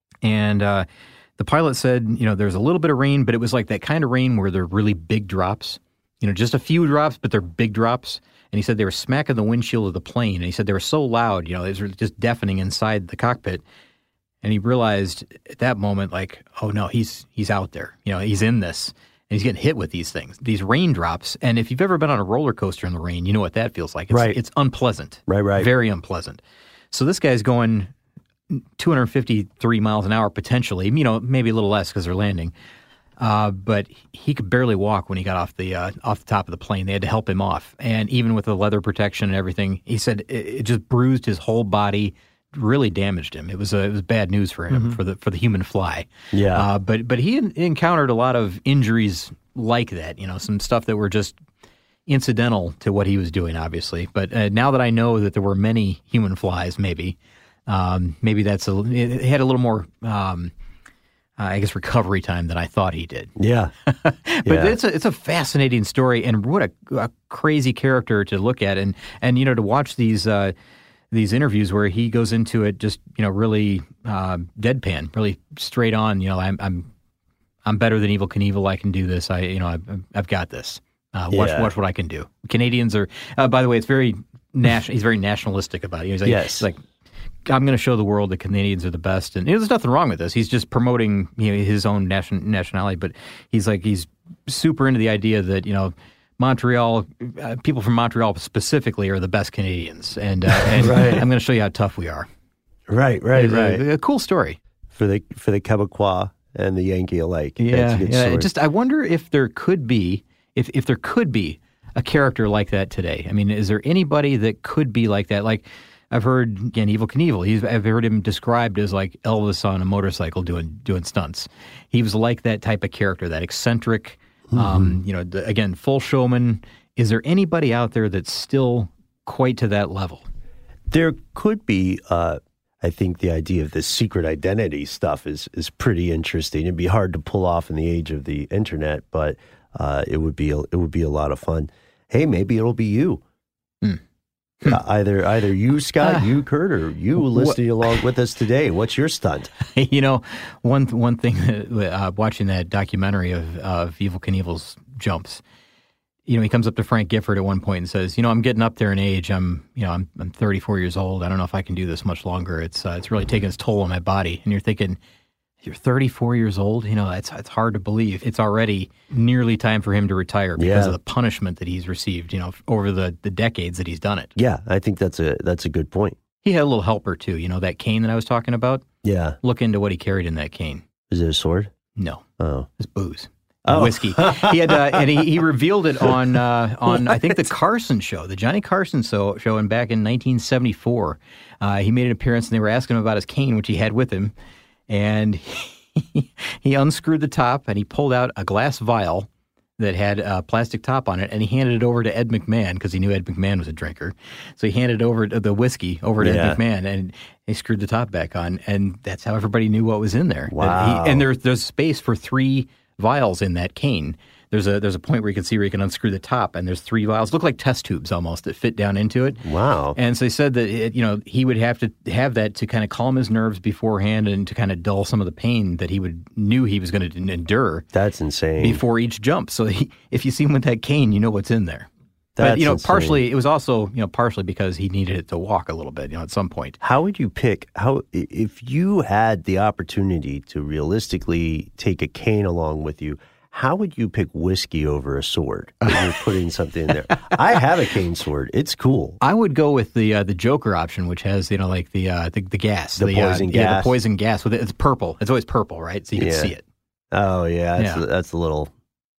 And uh, the pilot said, you know, there's a little bit of rain, but it was like that kind of rain where they're really big drops. You know, just a few drops, but they're big drops. And he said they were smacking the windshield of the plane. And he said they were so loud, you know, it was just deafening inside the cockpit. And he realized at that moment, like, oh, no, he's he's out there. You know, he's in this. And he's getting hit with these things, these raindrops. And if you've ever been on a roller coaster in the rain, you know what that feels like. It's, Right. It's unpleasant. Right, right. Very unpleasant. So this guy's going two hundred fifty-three miles an hour potentially, you know, maybe a little less because they're landing. Uh, but he could barely walk when he got off the uh, off the top of the plane. They had to help him off. And even with the leather protection and everything, he said it, it just bruised his whole body, really damaged him. It was uh, it was bad news for him, Mm-hmm. for the for the human fly. Yeah. Uh, but but he en- encountered a lot of injuries like that, you know, some stuff that were just incidental to what he was doing, obviously. But uh, now that I know that there were many human flies, maybe, um, maybe that's a, it had a little more, um, uh, I guess, recovery time than I thought he did. Yeah. But Yeah. it's a it's a fascinating story, and what a, a crazy character to look at, and and you know to watch these uh, these interviews where he goes into it just you know really uh, deadpan, really straight on. You know, I'm I'm I'm better than Evel Knievel. I can do this. I you know I've, I've got this. Uh, watch Yeah. watch what I can do. Canadians are. Uh, by the way, it's very national. He's very nationalistic about it. He's like, Yes. he's like I'm going to show the world that Canadians are the best, and you know, there's nothing wrong with this. He's just promoting you know his own nation, nationality, but he's like he's super into the idea that you know Montreal uh, people from Montreal specifically are the best Canadians, and, uh, and Right. I'm going to show you how tough we are. Right, right, It's right. A, a cool story. For the for the Quebecois and the Yankee alike. That's Yeah, a good yeah. story. It just I wonder if there could be if if there could be a character like that today. I mean, is there anybody that could be like that? Like I've heard, again, Evel Knievel. He's, I've heard him described as like Elvis on a motorcycle doing doing stunts. He was like that type of character, that eccentric, mm-hmm. um, you know, the, again, full showman. Is there anybody out there that's still quite to that level? There could be. Uh, I think the idea of this secret identity stuff is is pretty interesting. It'd be hard to pull off in the age of the internet, but uh, it would be a, it would be a lot of fun. Hey, maybe it'll be you. Mm. Uh, either either you, Scott, uh, you, Kurt, or you listening wh- along with us today. What's your stunt? You know, one one thing, that, uh, watching that documentary of, of Evel Knievel's jumps, you know, he comes up to Frank Gifford at one point and says, you know, I'm getting up there in age. I'm, you know, I'm I'm thirty-four years old. I don't know if I can do this much longer. It's uh, it's really taking its toll on my body. And you're thinking, you're thirty-four years old? You know, it's, it's hard to believe. It's already nearly time for him to retire because yeah. of the punishment that he's received, you know, over the, the decades that he's done it. Yeah, I think that's a that's a good point. He had a little helper, too. You know, that cane that I was talking about? Yeah. Look into what he carried in that cane. Is it a sword? No. Oh. It's booze. Oh. Whiskey. He had, uh, and he, he revealed it on, uh, on I think, the Carson show, the Johnny Carson show, show and back in nineteen seventy-four. Uh, he made an appearance, and they were asking him about his cane, which he had with him, and he, he unscrewed the top, and he pulled out a glass vial that had a plastic top on it, and he handed it over to Ed McMahon because he knew Ed McMahon was a drinker. So he handed over to the whiskey over to yeah. Ed McMahon, and he screwed the top back on, and that's how everybody knew what was in there. Wow. He, and there's there's space for three vials in that cane. There's a there's a point where you can see where you can unscrew the top, and there's three vials, look like test tubes almost, that fit down into it. Wow! And so they said that it, you know he would have to have that to kind of calm his nerves beforehand and to kind of dull some of the pain that he would knew he was going to endure. That's insane. Before each jump, so he, if you see him with that cane, you know what's in there. That's but you know, insane. partially it was also you know partially because he needed it to walk a little bit. You know, at some point. How would you pick? How if you had the opportunity to realistically take a cane along with you? How would you pick whiskey over a sword when you're putting something in there? I have a cane sword. It's cool. I would go with the uh, the Joker option, which has, you know, like the uh, the, the gas. The, the poison uh, gas. Yeah, the poison gas. With it. It's purple. It's always purple, right? So you can yeah. see it. Oh, yeah. That's, yeah. A, that's a little...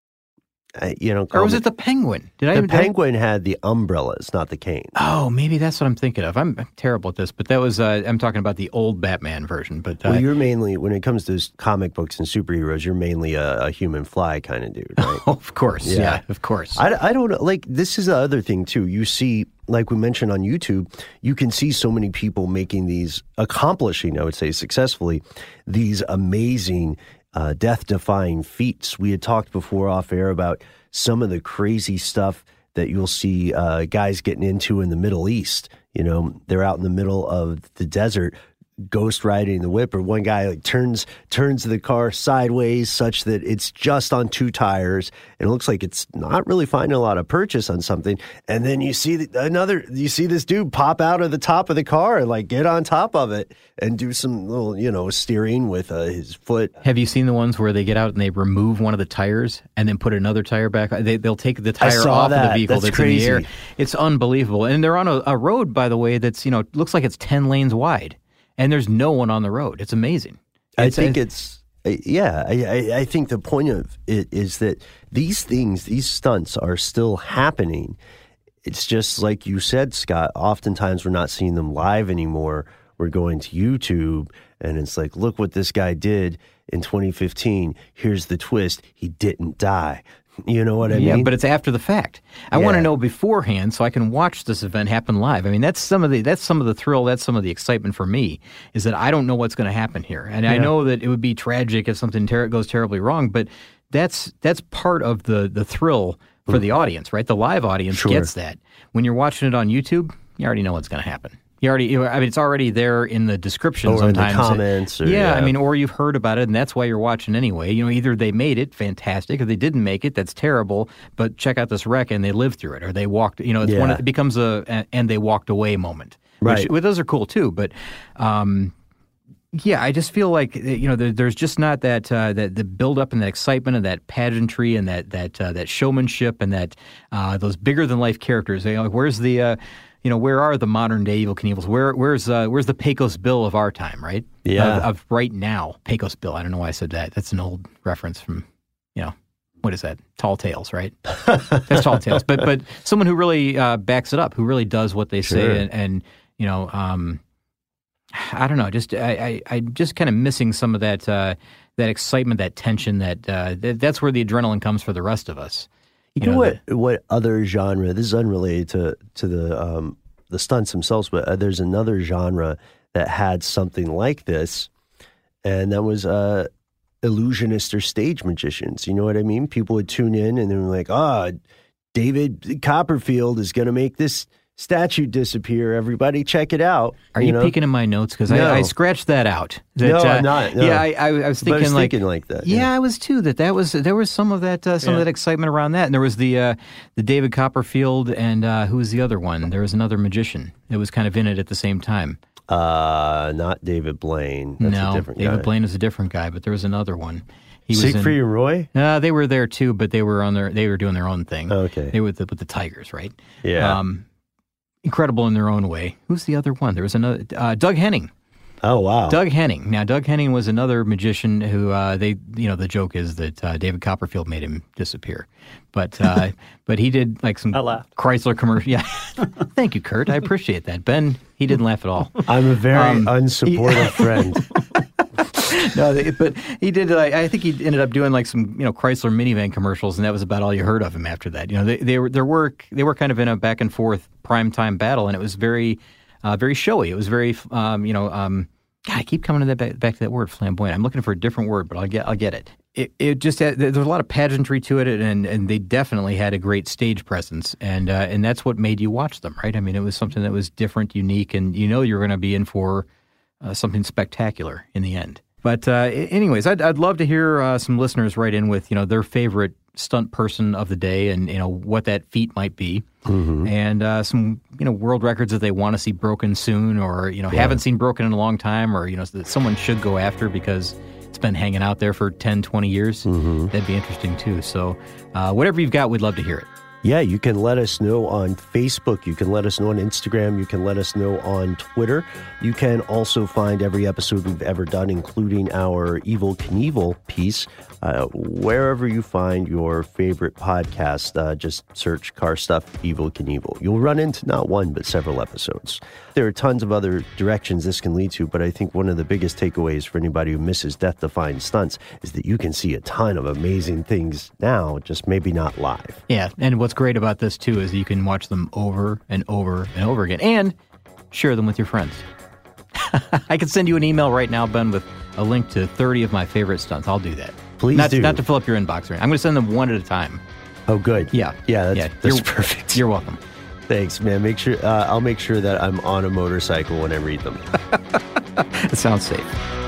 Uh, you know, or was it the penguin? Did the I even penguin had the umbrellas, not the cane. Oh, maybe that's what I'm thinking of. I'm, I'm terrible at this, but that was uh, I'm talking about the old Batman version. But uh, well, you're mainly when it comes to comic books and superheroes, you're mainly a, a human fly kind of dude, right? Oh, of course, yeah, yeah of course. I, I don't know. Like this is the other thing too. You see, like we mentioned on YouTube, you can see so many people making these accomplishing, I would say, successfully, these amazing, uh, death-defying feats. We had talked before off air about some of the crazy stuff that you'll see uh, guys getting into in the Middle East. You know, they're out in the middle of the desert, ghost riding the whip, or one guy like turns turns the car sideways such that it's just on two tires, and it looks like it's not really finding a lot of purchase on something. And then you see the, another, you see this dude pop out of the top of the car and like get on top of it and do some little, you know, steering with uh, his foot. Have you seen the ones where they get out and they remove one of the tires and then put another tire back? They, they'll take the tire off that. of the vehicle that's, that's crazy. in the air. It's unbelievable. And they're on a, a road, by the way, that's, you know, looks like it's ten lanes wide. And there's no one on the road. It's amazing. It's, I think a, it's, yeah, I, I think the point of it is that these things, these stunts are still happening. It's just like you said, Scott, oftentimes we're not seeing them live anymore. We're going to YouTube, and it's like, look what this guy did in twenty fifteen. Here's the twist. He didn't die. You know what I yeah, mean? But it's after the fact. I yeah. want to know beforehand so I can watch this event happen live. I mean, that's some of the that's some of the thrill, that's some of the excitement for me, is that I don't know what's going to happen here. And yeah. I know that it would be tragic if something ter- goes terribly wrong, but that's that's part of the, the thrill for mm. the audience, right? The live audience sure. gets that. When you're watching it on YouTube, you already know what's going to happen. You already, I mean, it's already there in the description or sometimes. in the comments. Or, yeah, yeah, I mean, or you've heard about it, and that's why you're watching anyway. You know, either they made it, fantastic, or they didn't make it, that's terrible, but check out this wreck, and they lived through it, or they walked, you know, it's yeah. one, it becomes a, and they walked away moment. Right. Which, well, those are cool, too, but, um, yeah, I just feel like, you know, there, there's just not that, uh, that the build-up and that excitement and that pageantry and that, that, uh, that showmanship and that, uh, those bigger-than-life characters. You know, like, where's the, uh, You know, where are the modern day Evel Knievels? Where, where's, uh, where's the Pecos Bill of our time, right? Yeah. Of, of right now, Pecos Bill. I don't know why I said that. That's an old reference from, you know, what is that? Tall Tales, right? That's Tall Tales. But but someone who really uh, backs it up, who really does what they sure. say, and, and you know, um, I don't know, just I, I, I'm just kind of missing some of that uh, that excitement, that tension. That uh, th- that's where the adrenaline comes for the rest of us. You, you know, know what? The, what other genre? This is unrelated to to the um, the stunts themselves, but uh, there's another genre that had something like this, and that was uh, illusionists or stage magicians. You know what I mean? People would tune in and they were like, "Ah, oh, David Copperfield is going to make this statue disappear. Everybody check it out." Are you, you know? peeking in my notes? Because no. I, I scratched that out. That, no, uh, I'm not. No. Yeah, I, I, I was thinking, I was like, thinking like that. Yeah, yeah, I was too. That that was there was some of that uh, some yeah. of that excitement around that, and there was the uh, the David Copperfield, and uh, who was the other one? There was another magician that was kind of in it at the same time. Uh, not David Blaine. That's no, a different David guy. Blaine is a different guy, but there was another one. He Siegfried and Roy? Uh, they were there too, but they were on their they were doing their own thing. Okay, they were with the, with the Tigers, right? Yeah. Um, incredible in their own way. Who's the other one? There was another uh, Doug Henning. Oh wow, Doug Henning. Now Doug Henning was another magician who uh, they you know the joke is that uh, David Copperfield made him disappear, but uh, but he did like some Chrysler commercial. Yeah, thank you, Kurt. I appreciate that. Ben, he didn't laugh at all. I'm a very um, unsupportive he, friend. No, they, but he did. Uh, I think he ended up doing like some, you know, Chrysler minivan commercials, and that was about all you heard of him after that. You know, they they were their work. They were kind of in a back and forth primetime battle, and it was very, uh, very showy. It was very, um, you know, um, God, I keep coming to that back, back to that word, flamboyant. I'm looking for a different word, but I'll get I'll get it. It it just had, there was a lot of pageantry to it, and and they definitely had a great stage presence, and uh, and that's what made you watch them, right? I mean, it was something that was different, unique, and you know you're going to be in for uh, something spectacular in the end. But uh, anyways, I'd, I'd love to hear uh, some listeners write in with, you know, their favorite stunt person of the day and, you know, what that feat might be. Mm-hmm. And uh, some, you know, world records that they want to see broken soon or, you know, yeah. haven't seen broken in a long time or, you know, that someone should go after because it's been hanging out there for ten, twenty years. Mm-hmm. That'd be interesting, too. So uh, whatever you've got, we'd love to hear it. Yeah, you can let us know on Facebook. You can let us know on Instagram. You can let us know on Twitter. You can also find every episode we've ever done, including our Evel Knievel piece, uh, wherever you find your favorite podcast. Uh, just search Car Stuff Evel Knievel. You'll run into not one, but several episodes. There are tons of other directions this can lead to, but I think one of the biggest takeaways for anybody who misses death-defying stunts is that you can see a ton of amazing things now, just maybe not live. Yeah, and what's great about this, too, is you can watch them over and over and over again and share them with your friends. I can send you an email right now, Ben, with a link to thirty of my favorite stunts. I'll do that. Please not, do. Not to fill up your inbox. Right? I'm going to send them one at a time. Oh, good. Yeah. Yeah, that's, yeah. that's you're, perfect. You're welcome. Thanks, man. Make sure uh, I'll make sure that I'm on a motorcycle when I read them. It sounds safe.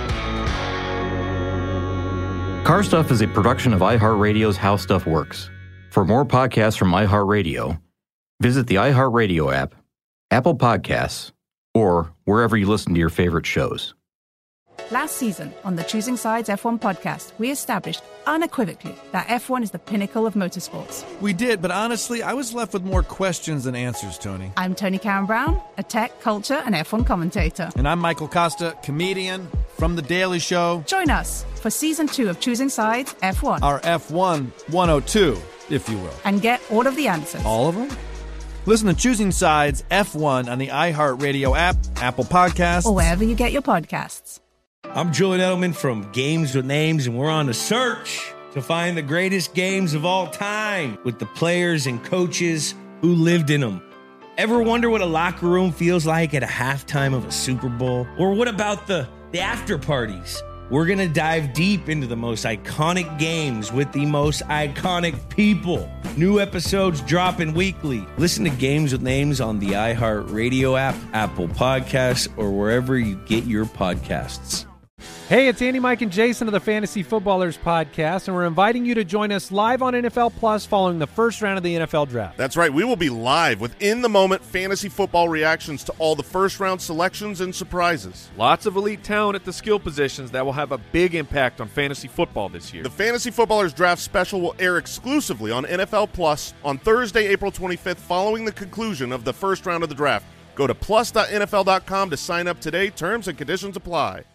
Car Stuff is a production of iHeartRadio's How Stuff Works. For more podcasts from iHeartRadio, visit the iHeartRadio app, Apple Podcasts, or wherever you listen to your favorite shows. Last season on the Choosing Sides F one podcast, we established unequivocally that F one is the pinnacle of motorsports. We did, but honestly, I was left with more questions than answers, Tony. I'm Tony Karen Brown, a tech, culture, and F one commentator. And I'm Michael Costa, comedian from The Daily Show. Join us for season two of Choosing Sides F one. Our F one one oh two, if you will. And get all of the answers. All of them? Listen to Choosing Sides F one on the iHeartRadio app, Apple Podcasts, or wherever you get your podcasts. I'm Julian Edelman from Games with Names, and we're on a search to find the greatest games of all time with the players and coaches who lived in them. Ever wonder what a locker room feels like at a halftime of a Super Bowl? Or what about the, the after parties? We're going to dive deep into the most iconic games with the most iconic people. New episodes dropping weekly. Listen to Games with Names on the iHeartRadio app, Apple Podcasts, or wherever you get your podcasts. Hey, it's Andy, Mike, and Jason of the Fantasy Footballers Podcast, and we're inviting you to join us live on N F L Plus following the first round of the N F L Draft. That's right. We will be live with in-the-moment fantasy football reactions to all the first-round selections and surprises. Lots of elite talent at the skill positions that will have a big impact on fantasy football this year. The Fantasy Footballers Draft Special will air exclusively on N F L Plus on Thursday, April twenty-fifth, following the conclusion of the first round of the draft. Go to plus dot N F L dot com to sign up today. Terms and conditions apply.